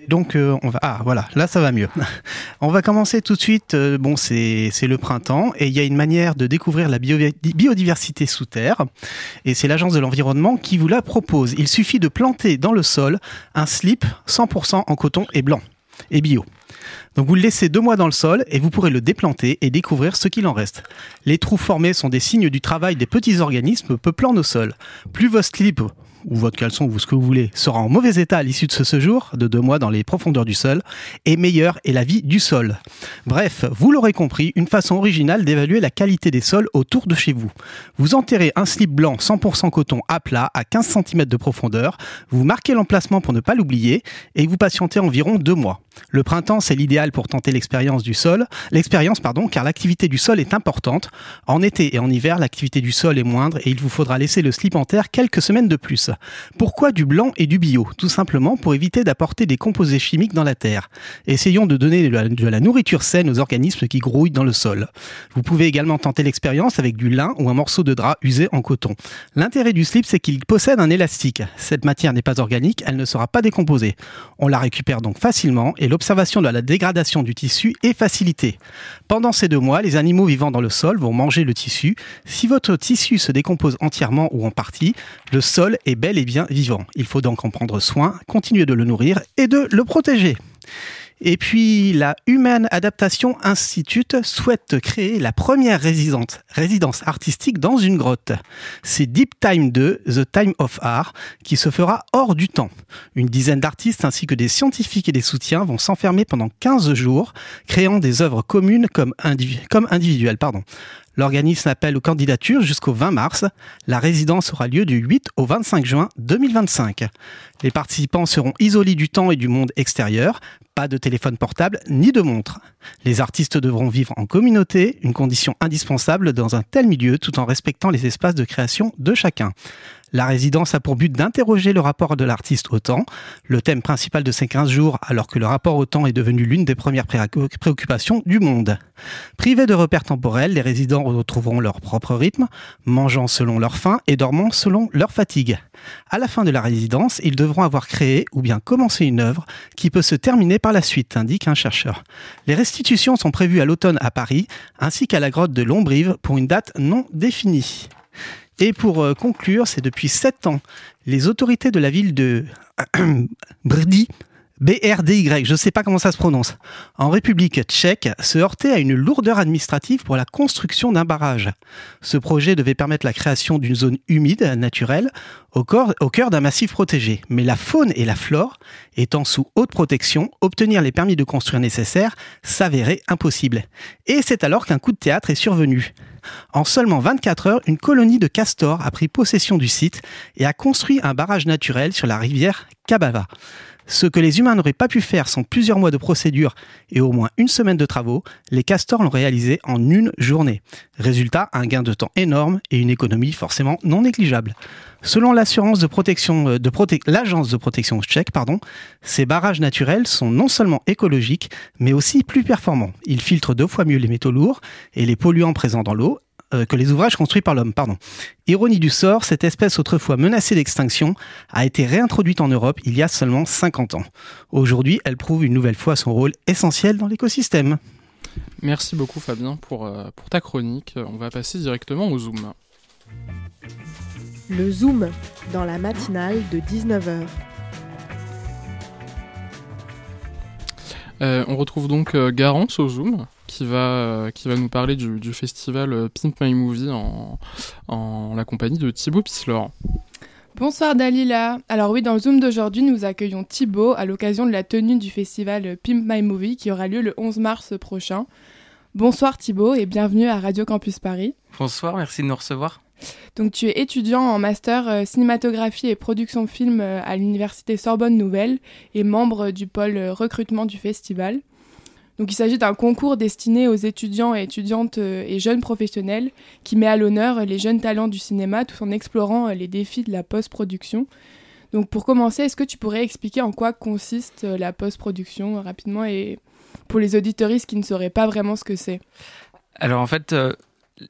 Donc on va voilà, là ça va mieux. On va commencer tout de suite. C'est le printemps et il y a une manière de découvrir la biodiversité sous terre et c'est l'Agence de l'environnement qui vous la propose. Il suffit de planter dans le sol un slip 100% en coton et blanc et bio. Donc vous le laissez 2 mois dans le sol et vous pourrez le déplanter et découvrir ce qu'il en reste. Les trous formés sont des signes du travail des petits organismes peuplant nos sols. Plus votre slip ou votre caleçon ou ce que vous voulez sera en mauvais état à l'issue de ce séjour de 2 mois dans les profondeurs du sol, et meilleure est la vie du sol. Bref, vous l'aurez compris, une façon originale d'évaluer la qualité des sols autour de chez vous. Vous enterrez un slip blanc 100% coton à plat à 15 cm de profondeur, vous marquez l'emplacement pour ne pas l'oublier et vous patientez environ 2 mois. Le printemps, c'est l'idéal pour tenter l'expérience, car l'activité du sol est importante. En été et en hiver, l'activité du sol est moindre et il vous faudra laisser le slip en terre quelques semaines de plus. Pourquoi du blanc et du bio ? Tout simplement pour éviter d'apporter des composés chimiques dans la terre. Essayons de donner de la nourriture saine aux organismes qui grouillent dans le sol. Vous pouvez également tenter l'expérience avec du lin ou un morceau de drap usé en coton. L'intérêt du slip, c'est qu'il possède un élastique. Cette matière n'est pas organique, elle ne sera pas décomposée. On la récupère donc facilement et l'observation de la dégradation du tissu est facilitée. Pendant ces 2 mois, les animaux vivant dans le sol vont manger le tissu. Si votre tissu se décompose entièrement ou en partie, le sol est bel et bien vivant. Il faut donc en prendre soin, continuer de le nourrir et de le protéger. Et puis, la Human Adaptation Institute souhaite créer la première résidence artistique dans une grotte. C'est Deep Time 2, The Time of Art, qui se fera hors du temps. Une dizaine d'artistes ainsi que des scientifiques et des soutiens vont s'enfermer pendant 15 jours, créant des œuvres communes comme individuelles. L'organisme appelle aux candidatures jusqu'au 20 mars. La résidence aura lieu du 8 au 25 juin 2025. Les participants seront isolés du temps et du monde extérieur. Pas de téléphone portable ni de montre. Les artistes devront vivre en communauté, une condition indispensable dans un tel milieu tout en respectant les espaces de création de chacun. La résidence a pour but d'interroger le rapport de l'artiste au temps, le thème principal de ces 15 jours, alors que le rapport au temps est devenu l'une des premières préoccupations du monde. Privés de repères temporels, les résidents retrouveront leur propre rythme, mangeant selon leur faim et dormant selon leur fatigue. À la fin de la résidence, ils devront avoir créé ou bien commencé une œuvre qui peut se terminer par la suite, indique un chercheur. Les restitutions sont prévues à l'automne à Paris, ainsi qu'à la grotte de Lombrive pour une date non définie. Et pour conclure, c'est depuis 7 ans, les autorités de la ville de Brdy, BRDY, je ne sais pas comment ça se prononce, en République tchèque, se heurtaient à une lourdeur administrative pour la construction d'un barrage. Ce projet devait permettre la création d'une zone humide, naturelle, au cœur d'un massif protégé. Mais la faune et la flore, étant sous haute protection, obtenir les permis de construire nécessaires s'avérait impossible. Et c'est alors qu'un coup de théâtre est survenu. En seulement 24 heures, une colonie de castors a pris possession du site et a construit un barrage naturel sur la rivière Kabava. Ce que les humains n'auraient pas pu faire sans plusieurs mois de procédure et au moins 1 semaine de travaux, les castors l'ont réalisé en 1 journée. Résultat, un gain de temps énorme et une économie forcément non négligeable. Selon l'agence de protection tchèque, ces barrages naturels sont non seulement écologiques, mais aussi plus performants. Ils filtrent 2 fois mieux les métaux lourds et les polluants présents dans l'eau que les ouvrages construits par l'homme. Ironie du sort, cette espèce autrefois menacée d'extinction a été réintroduite en Europe il y a seulement 50 ans. Aujourd'hui, elle prouve une nouvelle fois son rôle essentiel dans l'écosystème. Merci beaucoup Fabien pour ta chronique. On va passer directement au Zoom. Le Zoom, dans la matinale de 19h. On retrouve donc Garance au Zoom, qui va nous parler du festival Pimp My Movie en la compagnie de Thibaut Pislor. Bonsoir Dalila. Alors oui, dans le Zoom d'aujourd'hui, nous accueillons Thibaut à l'occasion de la tenue du festival Pimp My Movie qui aura lieu le 11 mars prochain. Bonsoir Thibaut et bienvenue à Radio Campus Paris. Bonsoir, merci de nous recevoir. Donc tu es étudiant en master cinématographie et production film à l'université Sorbonne Nouvelle et membre du pôle recrutement du festival. Donc il s'agit d'un concours destiné aux étudiants et étudiantes et jeunes professionnels qui met à l'honneur les jeunes talents du cinéma tout en explorant les défis de la post-production. Donc pour commencer, est-ce que tu pourrais expliquer en quoi consiste la post-production rapidement et pour les auditeuristes qui ne sauraient pas vraiment ce que c'est ? Alors en fait,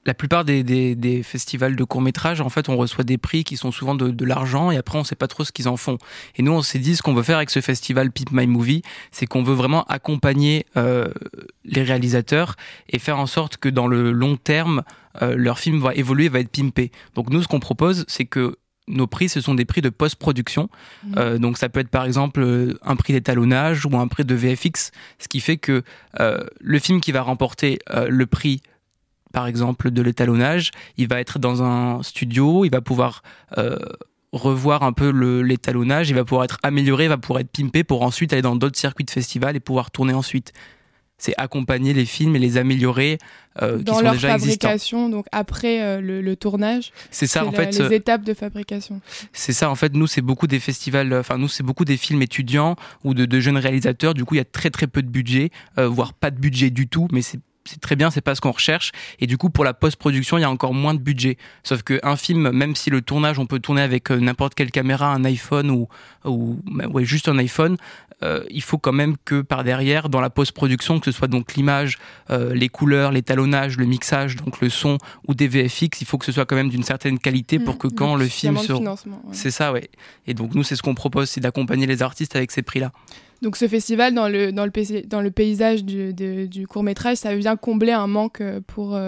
la plupart des festivals de court-métrage, en fait, on reçoit des prix qui sont souvent de l'argent et après, on ne sait pas trop ce qu'ils en font. Et nous, on s'est dit, ce qu'on veut faire avec ce festival Pimp My Movie, c'est qu'on veut vraiment accompagner les réalisateurs et faire en sorte que dans le long terme, leur film va évoluer, va être pimpé. Donc nous, ce qu'on propose, c'est que nos prix, ce sont des prix de post-production. Donc ça peut être par exemple un prix d'étalonnage ou un prix de VFX, ce qui fait que le film qui va remporter le prix, par exemple, de l'étalonnage, il va être dans un studio, il va pouvoir revoir un peu l'étalonnage, il va pouvoir être amélioré, il va pouvoir être pimpé pour ensuite aller dans d'autres circuits de festival et pouvoir tourner ensuite. C'est accompagner les films et les améliorer qui sont déjà existants. Dans leur fabrication, donc après le tournage. C'est ça, en fait. Les étapes de fabrication. C'est ça, en fait. Nous, c'est beaucoup des festivals, nous, c'est beaucoup des films étudiants ou de jeunes réalisateurs. Du coup, il y a très, très peu de budget, voire pas de budget du tout, mais c'est très bien, c'est pas ce qu'on recherche. Et du coup, pour la post-production, il y a encore moins de budget. Sauf qu'un film, même si le tournage, on peut tourner avec n'importe quelle caméra, un iPhone ou juste un iPhone, il faut quand même que par derrière, dans la post-production, que ce soit donc l'image, les couleurs, l'étalonnage, le mixage, donc le son ou des VFX, il faut que ce soit quand même d'une certaine qualité pour que quand le film se... C'est ça, ouais. Et donc nous, c'est ce qu'on propose, c'est d'accompagner les artistes avec ces prix-là. Donc ce festival, dans le paysage du court-métrage, ça vient combler un manque pour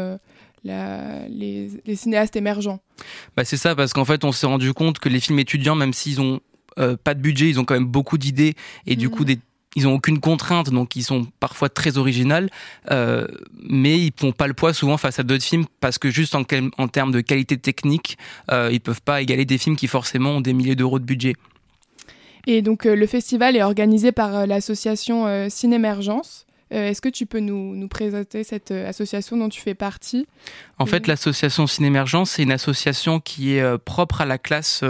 les cinéastes émergents. C'est ça, parce qu'en fait, on s'est rendu compte que les films étudiants, même s'ils ont pas de budget, ils ont quand même beaucoup d'idées et du coup, ils n'ont aucune contrainte, donc ils sont parfois très originales, mais ils ne font pas le poids souvent face à d'autres films parce que juste en termes de qualité technique, ils ne peuvent pas égaler des films qui forcément ont des milliers d'euros de budget. Et donc le festival est organisé par l'association Cinémergence. Est-ce que tu peux nous présenter cette association dont tu fais partie ? En fait, l'association Cinémergence, c'est une association qui est propre à la classe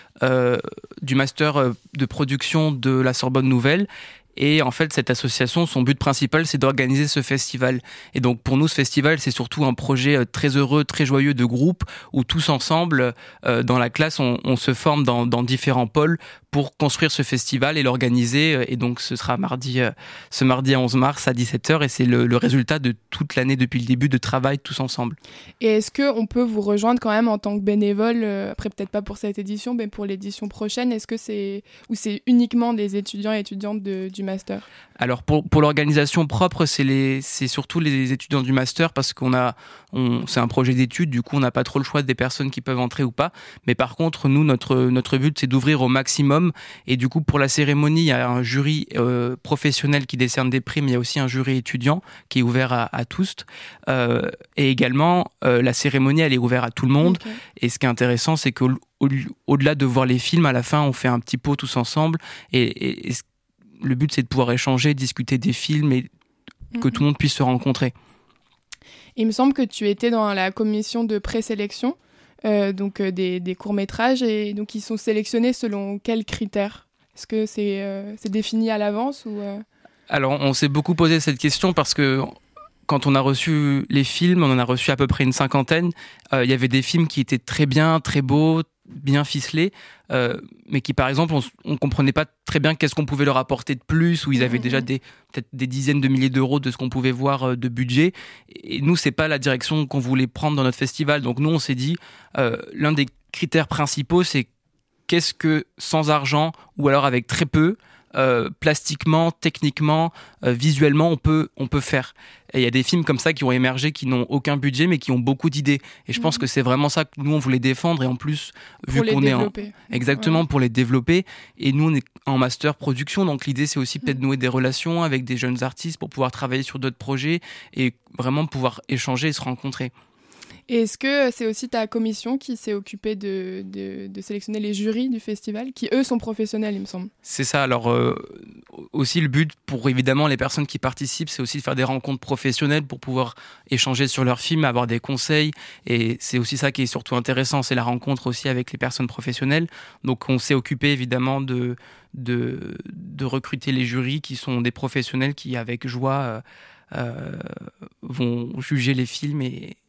du master de production de la Sorbonne Nouvelle. Et en fait, cette association, son but principal, c'est d'organiser ce festival. Et donc, pour nous, ce festival, c'est surtout un projet très heureux, très joyeux de groupe, où tous ensemble, dans la classe, on se forme dans différents pôles pour construire ce festival et l'organiser. Et donc, ce sera ce mardi à 11 mars à 17h. Et c'est le résultat de toute l'année, depuis le début, de travail tous ensemble. Et est-ce qu'on peut vous rejoindre quand même en tant que bénévole, après peut-être pas pour cette édition, mais pour l'édition prochaine? Est-ce que c'est uniquement des étudiants et étudiantes du master? Alors pour l'organisation propre, c'est surtout les étudiants du master parce c'est un projet d'études, du coup on n'a pas trop le choix des personnes qui peuvent entrer ou pas. Mais par contre, nous, notre but, c'est d'ouvrir au maximum. Et du coup, pour la cérémonie, il y a un jury professionnel qui décerne des prix, mais il y a aussi un jury étudiant qui est ouvert à tous. Et également, la cérémonie, elle est ouverte à tout le monde. Okay. Et ce qui est intéressant, c'est qu'au-delà de voir les films, à la fin, on fait un petit pot tous ensemble. Et le but, c'est de pouvoir échanger, discuter des films et que tout le monde puisse se rencontrer. Il me semble que tu étais dans la commission de présélection des courts-métrages, et donc ils sont sélectionnés selon quels critères? Est-ce que c'est défini à l'avance ou Alors, on s'est beaucoup posé cette question parce que quand on a reçu les films, on en a reçu à peu près une 50aine, il y avait des films qui étaient très bien, très beaux, bien ficelés, mais qui par exemple on comprenait pas très bien qu'est-ce qu'on pouvait leur apporter de plus, où ils avaient déjà peut-être des dizaines de milliers d'euros de ce qu'on pouvait voir de budget, et nous c'est pas la direction qu'on voulait prendre dans notre festival. Donc nous on s'est dit l'un des critères principaux, c'est qu'est-ce que sans argent ou alors avec très peu, plastiquement, techniquement, visuellement, on peut faire. Et il y a des films comme ça qui ont émergé, qui n'ont aucun budget, mais qui ont beaucoup d'idées. Et je pense que c'est vraiment ça que nous, on voulait défendre. Et en plus, vu qu'on est exactement pour les développer. Et nous, on est en master production. Donc l'idée, c'est aussi peut-être nouer des relations avec des jeunes artistes pour pouvoir travailler sur d'autres projets et vraiment pouvoir échanger et se rencontrer. Et est-ce que c'est aussi ta commission qui s'est occupée de sélectionner les jurys du festival, qui eux sont professionnels, il me semble? C'est ça. Alors aussi le but pour évidemment les personnes qui participent, c'est aussi de faire des rencontres professionnelles pour pouvoir échanger sur leurs films, avoir des conseils. Et c'est aussi ça qui est surtout intéressant, c'est la rencontre aussi avec les personnes professionnelles. Donc on s'est occupé évidemment de recruter les jurys qui sont des professionnels qui avec joie vont juger les films et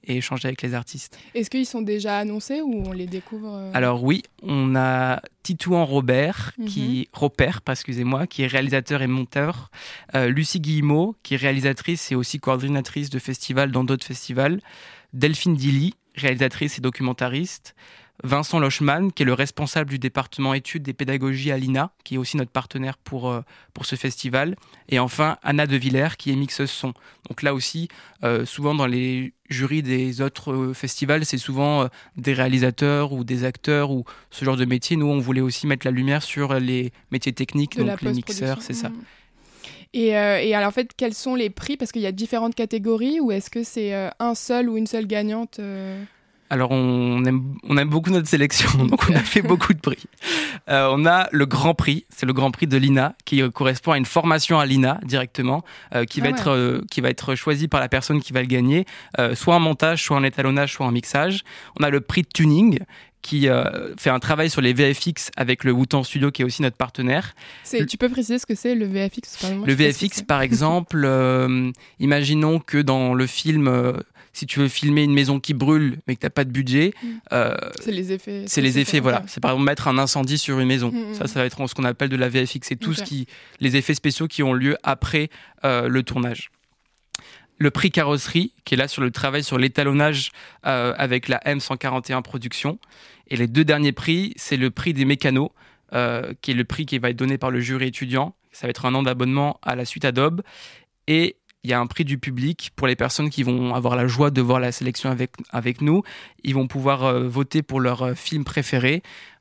et échanger avec les artistes. Est-ce qu'ils sont déjà annoncés ou on les découvre Alors oui, on a Titouan Robert, qui est réalisateur et monteur. Lucie Guillemot, qui est réalisatrice et aussi coordinatrice de festivals dans d'autres festivals. Delphine Dilly, réalisatrice et documentariste. Vincent Lochman, qui est le responsable du département études et pédagogie à l'INA, qui est aussi notre partenaire pour ce festival. Et enfin, Anna De Villers, qui est mixeuse son. Donc là aussi, souvent dans les jurys des autres festivals, c'est souvent des réalisateurs ou des acteurs ou ce genre de métier. Nous, on voulait aussi mettre la lumière sur les métiers techniques, donc les mixeurs, c'est ça. Et alors en fait, quels sont les prix ? Parce qu'il y a différentes catégories, ou est-ce que c'est un seul ou une seule gagnante Alors, on aime beaucoup notre sélection, donc on a fait beaucoup de prix. On a le Grand Prix, c'est le Grand Prix de l'INA, qui correspond à une formation à l'INA directement, qui va être choisi par la personne qui va le gagner, soit en montage, soit en étalonnage, soit en mixage. On a le prix de tuning, qui fait un travail sur les VFX avec le Wootan Studio, qui est aussi notre partenaire. Tu peux préciser ce que c'est, le VFX ? Le VFX, par exemple, imaginons que dans le film... si tu veux filmer une maison qui brûle mais que t'as pas de budget, c'est les effets. C'est les effets, voilà. C'est par exemple mettre un incendie sur une maison. Ça va être ce qu'on appelle de la VFX. C'est tout les effets spéciaux qui ont lieu après le tournage. Le prix carrosserie, qui est là sur le travail sur l'étalonnage avec la M141 Productions. Et les deux derniers prix, c'est le prix des mécanos, qui est le prix qui va être donné par le jury étudiant. Ça va être un an d'abonnement à la suite Adobe. Et il y a un prix du public pour les personnes qui vont avoir la joie de voir la sélection avec nous. Ils vont pouvoir voter pour leur film préféré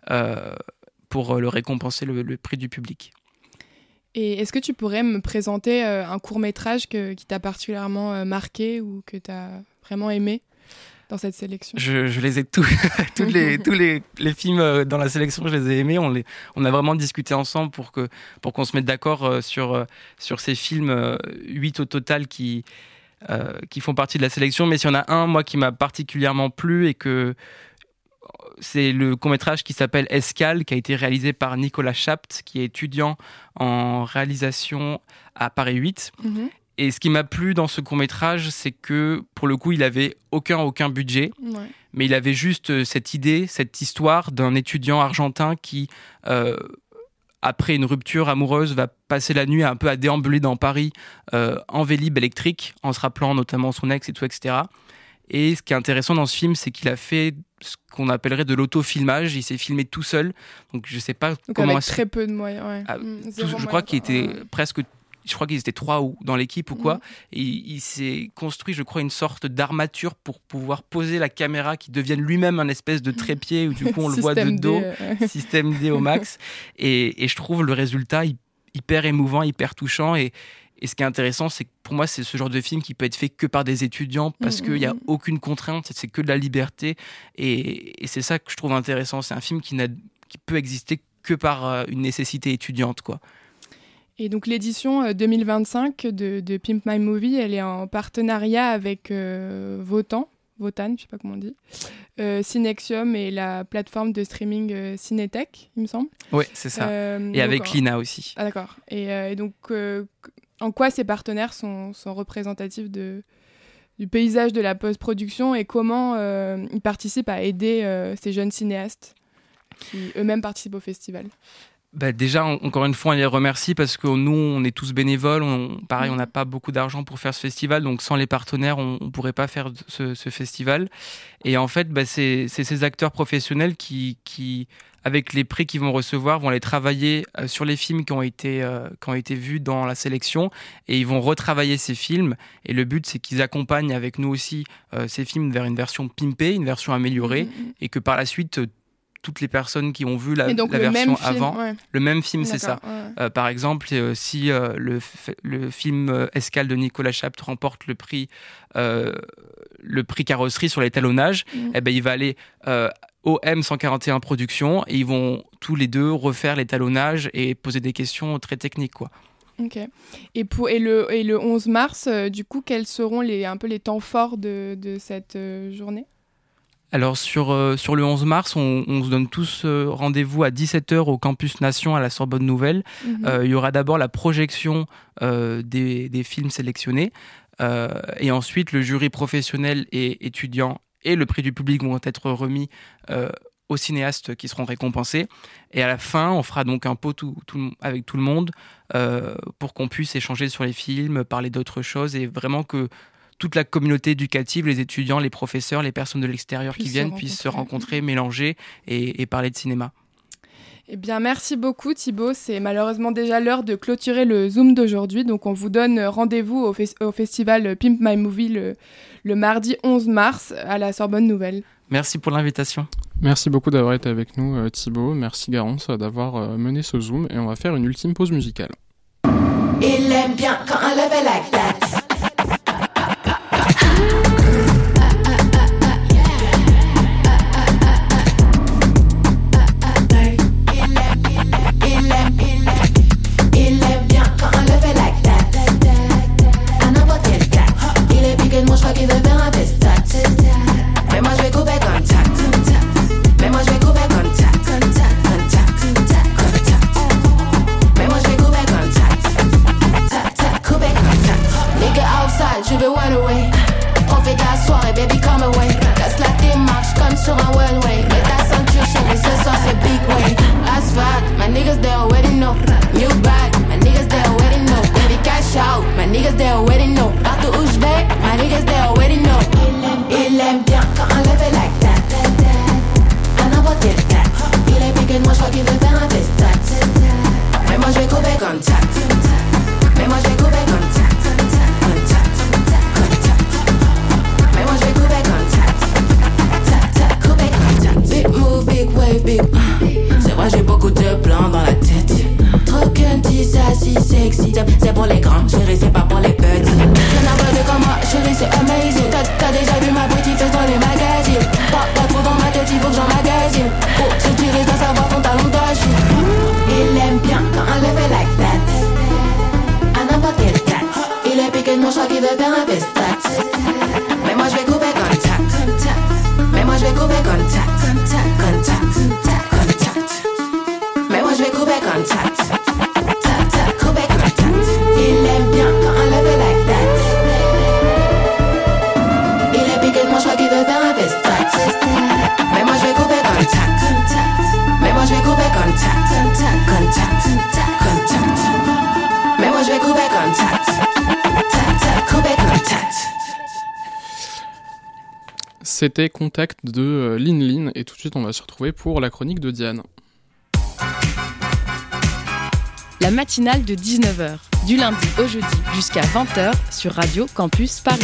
pour le récompenser le prix du public. Et est-ce que tu pourrais me présenter un court-métrage qui t'a particulièrement marqué ou que tu as vraiment aimé dans cette sélection ? Je les ai tous les films dans la sélection, je les ai aimés. On a vraiment discuté ensemble pour qu'on se mette d'accord sur ces films, 8 au total qui font partie de la sélection. Mais s'il y en a un, moi, qui m'a particulièrement plu et que c'est le court-métrage qui s'appelle Escale, qui a été réalisé par Nicolas Chapt, qui est étudiant en réalisation à Paris 8. Et ce qui m'a plu dans ce court-métrage, c'est que, pour le coup, il avait aucun budget, mais il avait juste cette idée, cette histoire d'un étudiant argentin qui, après une rupture amoureuse, va passer la nuit un peu à déambuler dans Paris en vélib électrique, en se rappelant notamment son ex et tout, etc. Et ce qui est intéressant dans ce film, c'est qu'il a fait ce qu'on appellerait de l'autofilmage. Il s'est filmé tout seul, donc je sais pas comment... avec très peu de moyens, je crois qu'il était presque... Je crois qu'ils étaient 3 dans l'équipe ou quoi. Et il s'est construit, je crois, une sorte d'armature pour pouvoir poser la caméra qui devienne lui-même un espèce de trépied où du coup on le voit de dos. Système D au max. Et je trouve le résultat hyper émouvant, hyper touchant. Et ce qui est intéressant, c'est que pour moi, c'est ce genre de film qui peut être fait que par des étudiants parce qu'il n'y a aucune contrainte, c'est que de la liberté. Et c'est ça que je trouve intéressant. C'est un film qui peut exister que par une nécessité étudiante, quoi. Et donc l'édition 2025 de Pimp My Movie, elle est en partenariat avec Votan, je sais pas comment on dit, Cinexium et la plateforme de streaming Cinétech, il me semble. Oui, c'est ça. Et avec l'INA aussi. Ah d'accord. Et donc, en quoi ces partenaires sont représentatifs du paysage de la post-production et comment ils participent à aider ces jeunes cinéastes qui eux-mêmes participent au festival ? Déjà, encore une fois, on les remercie parce que nous, on est tous bénévoles. On n'a pas beaucoup d'argent pour faire ce festival. Donc, sans les partenaires, on ne pourrait pas faire ce festival. Et en fait, c'est ces acteurs professionnels qui, avec les prix qu'ils vont recevoir, vont aller travailler sur les films qui ont été vus dans la sélection. Et ils vont retravailler ces films. Et le but, c'est qu'ils accompagnent avec nous aussi ces films vers une version pimpée, une version améliorée. Et que par la suite... toutes les personnes qui ont vu la version avant. Le même film, c'est ça. Ouais. Par exemple, si le film Escale de Nicolas Chapt remporte le prix carrosserie sur l'étalonnage, il va aller au M141 Productions et ils vont tous les deux refaire l'étalonnage et poser des questions très techniques, quoi. Ok. Et le 11 mars, du coup, quels seront un peu les temps forts de cette journée ? Alors sur le 11 mars, on se donne tous rendez-vous à 17h au Campus Nation à la Sorbonne Nouvelle. Il y aura d'abord la projection des films sélectionnés. Et ensuite, le jury professionnel et étudiant et le prix du public vont être remis aux cinéastes qui seront récompensés. Et à la fin, on fera donc un pot avec tout le monde pour qu'on puisse échanger sur les films, parler d'autres choses et vraiment que toute la communauté éducative, les étudiants, les professeurs, les personnes de l'extérieur qui viennent puissent se rencontrer, mélanger et parler de cinéma. Eh bien, merci beaucoup Thibaut. C'est malheureusement déjà l'heure de clôturer le Zoom d'aujourd'hui. Donc, on vous donne rendez-vous au festival Pimp My Movie le mardi 11 mars à la Sorbonne Nouvelle. Merci pour l'invitation. Merci beaucoup d'avoir été avec nous Thibaut. Merci Garance d'avoir mené ce Zoom. Et on va faire une ultime pause musicale. Il aime bien quand on lève like that. C'est pour les grands, chérie, c'est pas pour les petits. Je n'ai pas de comme moi, chérie, c'est amazing. T'as déjà vu ma petite fesse dans les magazines. Pas trop dans ma tête, il faut que j'emmagasine. Oh, ce tiré, je dois savoir ton talon d'agile. Il aime bien quand on le fait like that. À n'importe quelle date. Il est piqué de mon choix qui veut faire un festat. Mais moi je vais couper contact. Mais moi je vais couper contact. Contact. Mais moi je vais couper contact. Il aime bien quand on le fait like that. Il est piqué de mon choix qui veut faire un festat. Mais moi je vais couper contact. Mais moi je vais couper contact. Mais moi je vais couper contact. Couper contact. C'était Contact de Lin Lin et tout de suite on va se retrouver pour la chronique de Diane. La matinale de 19h, du lundi au jeudi jusqu'à 20h sur Radio Campus Paris.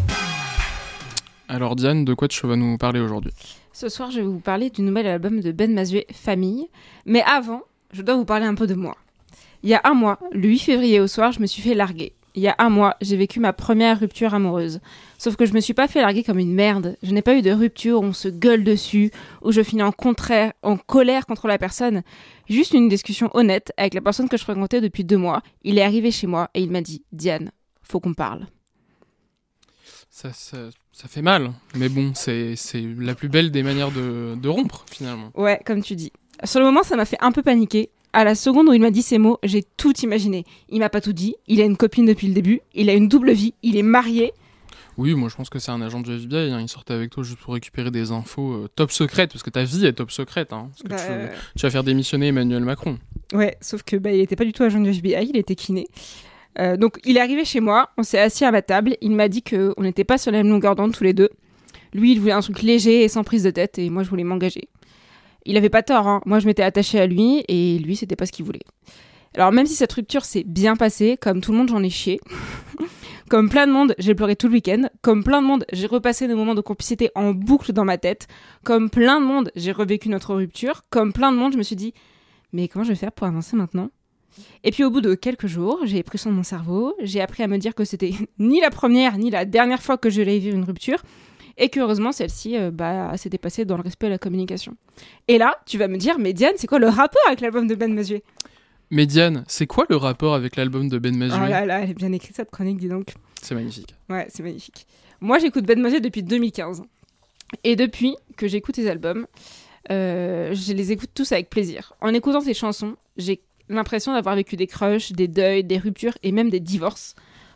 Alors Diane, de quoi tu vas nous parler aujourd'hui ? Ce soir, je vais vous parler du nouvel album de Ben Mazué, Famille. Mais avant, je dois vous parler un peu de moi. Il y a un mois, le 8 février au soir, je me suis fait larguer. Il y a un mois, j'ai vécu ma première rupture amoureuse. Sauf que je me suis pas fait larguer comme une merde. Je n'ai pas eu de rupture où on se gueule dessus, où je finis en colère contre la personne. Juste une discussion honnête avec la personne que je fréquentais depuis 2 mois. Il est arrivé chez moi et il m'a dit « Diane, faut qu'on parle ». Ça fait mal, mais bon, c'est la plus belle des manières de rompre, finalement. Ouais, comme tu dis. Sur le moment, ça m'a fait un peu paniquer. À la seconde où il m'a dit ces mots, j'ai tout imaginé. Il m'a pas tout dit, il a une copine depuis le début, il a une double vie, il est marié. Oui, moi je pense que c'est un agent du FBI, hein. Il sortait avec toi juste pour récupérer des infos top secrètes, parce que ta vie est top secrète, hein, parce que tu vas faire démissionner Emmanuel Macron. Ouais, sauf que il était pas du tout agent du FBI, il était kiné. Donc il est arrivé chez moi, on s'est assis à ma table, il m'a dit qu'on n'était pas sur la même longueur d'onde tous les deux. Lui, il voulait un truc léger et sans prise de tête, et moi je voulais m'engager. Il avait pas tort, hein. Moi je m'étais attachée à lui, et lui c'était pas ce qu'il voulait. Alors même si cette rupture s'est bien passée, comme tout le monde j'en ai chié, comme plein de monde j'ai pleuré tout le week-end, comme plein de monde j'ai repassé des moments de complicité en boucle dans ma tête, comme plein de monde j'ai revécu notre rupture, comme plein de monde je me suis dit mais comment je vais faire pour avancer maintenant ? Et puis au bout de quelques jours, j'ai pris soin de mon cerveau, j'ai appris à me dire que c'était ni la première ni la dernière fois que je vais vivre une rupture, et que heureusement celle-ci s'était passée dans le respect de la communication. Et là, tu vas me dire, mais Diane, c'est quoi le rapport avec l'album de Ben Mazué ? Mais Diane, c'est quoi le rapport avec l'album de Ben Mazué ? Oh là là, elle est bien écrite cette chronique, dis donc. C'est magnifique. Ouais, c'est magnifique. Moi, j'écoute Ben Mazué depuis 2015. Et depuis que j'écoute ses albums, je les écoute tous avec plaisir. En écoutant ses chansons, j'ai l'impression d'avoir vécu des crushs, des deuils, des ruptures et même des divorces.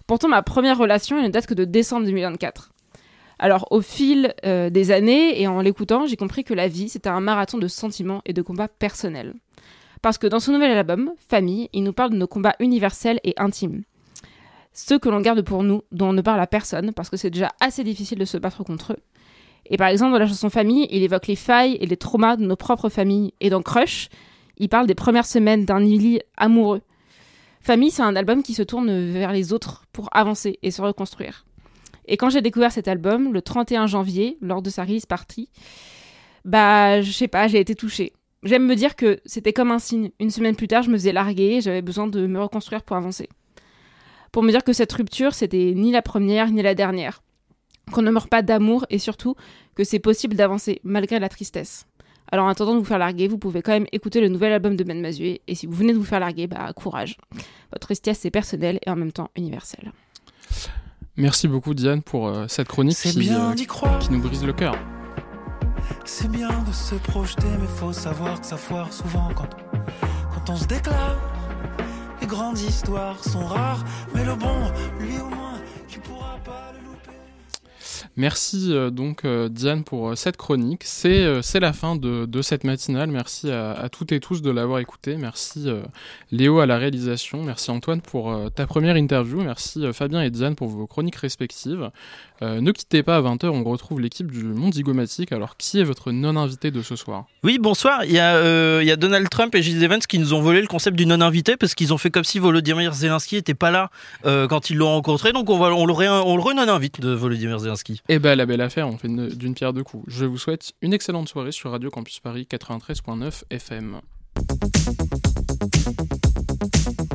Pourtant, ma première relation, elle ne date que de décembre 2024. Alors, au fil des années et en l'écoutant, j'ai compris que la vie, c'était un marathon de sentiments et de combats personnels. Parce que dans ce nouvel album, Famille, il nous parle de nos combats universels et intimes. Ceux que l'on garde pour nous, dont on ne parle à personne, parce que c'est déjà assez difficile de se battre contre eux. Et par exemple, dans la chanson Famille, il évoque les failles et les traumas de nos propres familles. Et dans Crush, il parle des premières semaines d'un idyllie amoureux. Famille, c'est un album qui se tourne vers les autres pour avancer et se reconstruire. Et quand j'ai découvert cet album, le 31 janvier, lors de sa release party, je sais pas, j'ai été touchée. J'aime me dire que c'était comme un signe. Une semaine plus tard, je me faisais larguer et j'avais besoin de me reconstruire pour avancer. Pour me dire que cette rupture, c'était ni la première ni la dernière. Qu'on ne meurt pas d'amour et surtout que c'est possible d'avancer malgré la tristesse. Alors en attendant de vous faire larguer, vous pouvez quand même écouter le nouvel album de Ben Mazué. Et si vous venez de vous faire larguer, courage. Votre tristesse, c'est personnel et en même temps universel. Merci beaucoup Diane pour cette chronique qui nous brise le cœur. C'est bien de se projeter, mais faut savoir que ça foire souvent quand on se déclare. Les grandes histoires sont rares, mais le bon, lui au moins, tu pourras pas le louper. Merci donc Diane pour cette chronique. C'est la fin de cette matinale. Merci à toutes et tous de l'avoir écouté. Merci Léo à la réalisation. Merci Antoine pour ta première interview. Merci Fabien et Diane pour vos chroniques respectives. Ne quittez pas, à 20h, on retrouve l'équipe du Monde Zygomatique. Alors, qui est votre non-invité de ce soir ? Oui, bonsoir. Il y a Donald Trump et Gilles Evans qui nous ont volé le concept du non-invité parce qu'ils ont fait comme si Volodymyr Zelensky n'était pas là quand ils l'ont rencontré. Donc, on le non-invite de Volodymyr Zelensky. Eh ben, la belle affaire, on fait d'une pierre deux coups. Je vous souhaite une excellente soirée sur Radio Campus Paris 93.9 FM.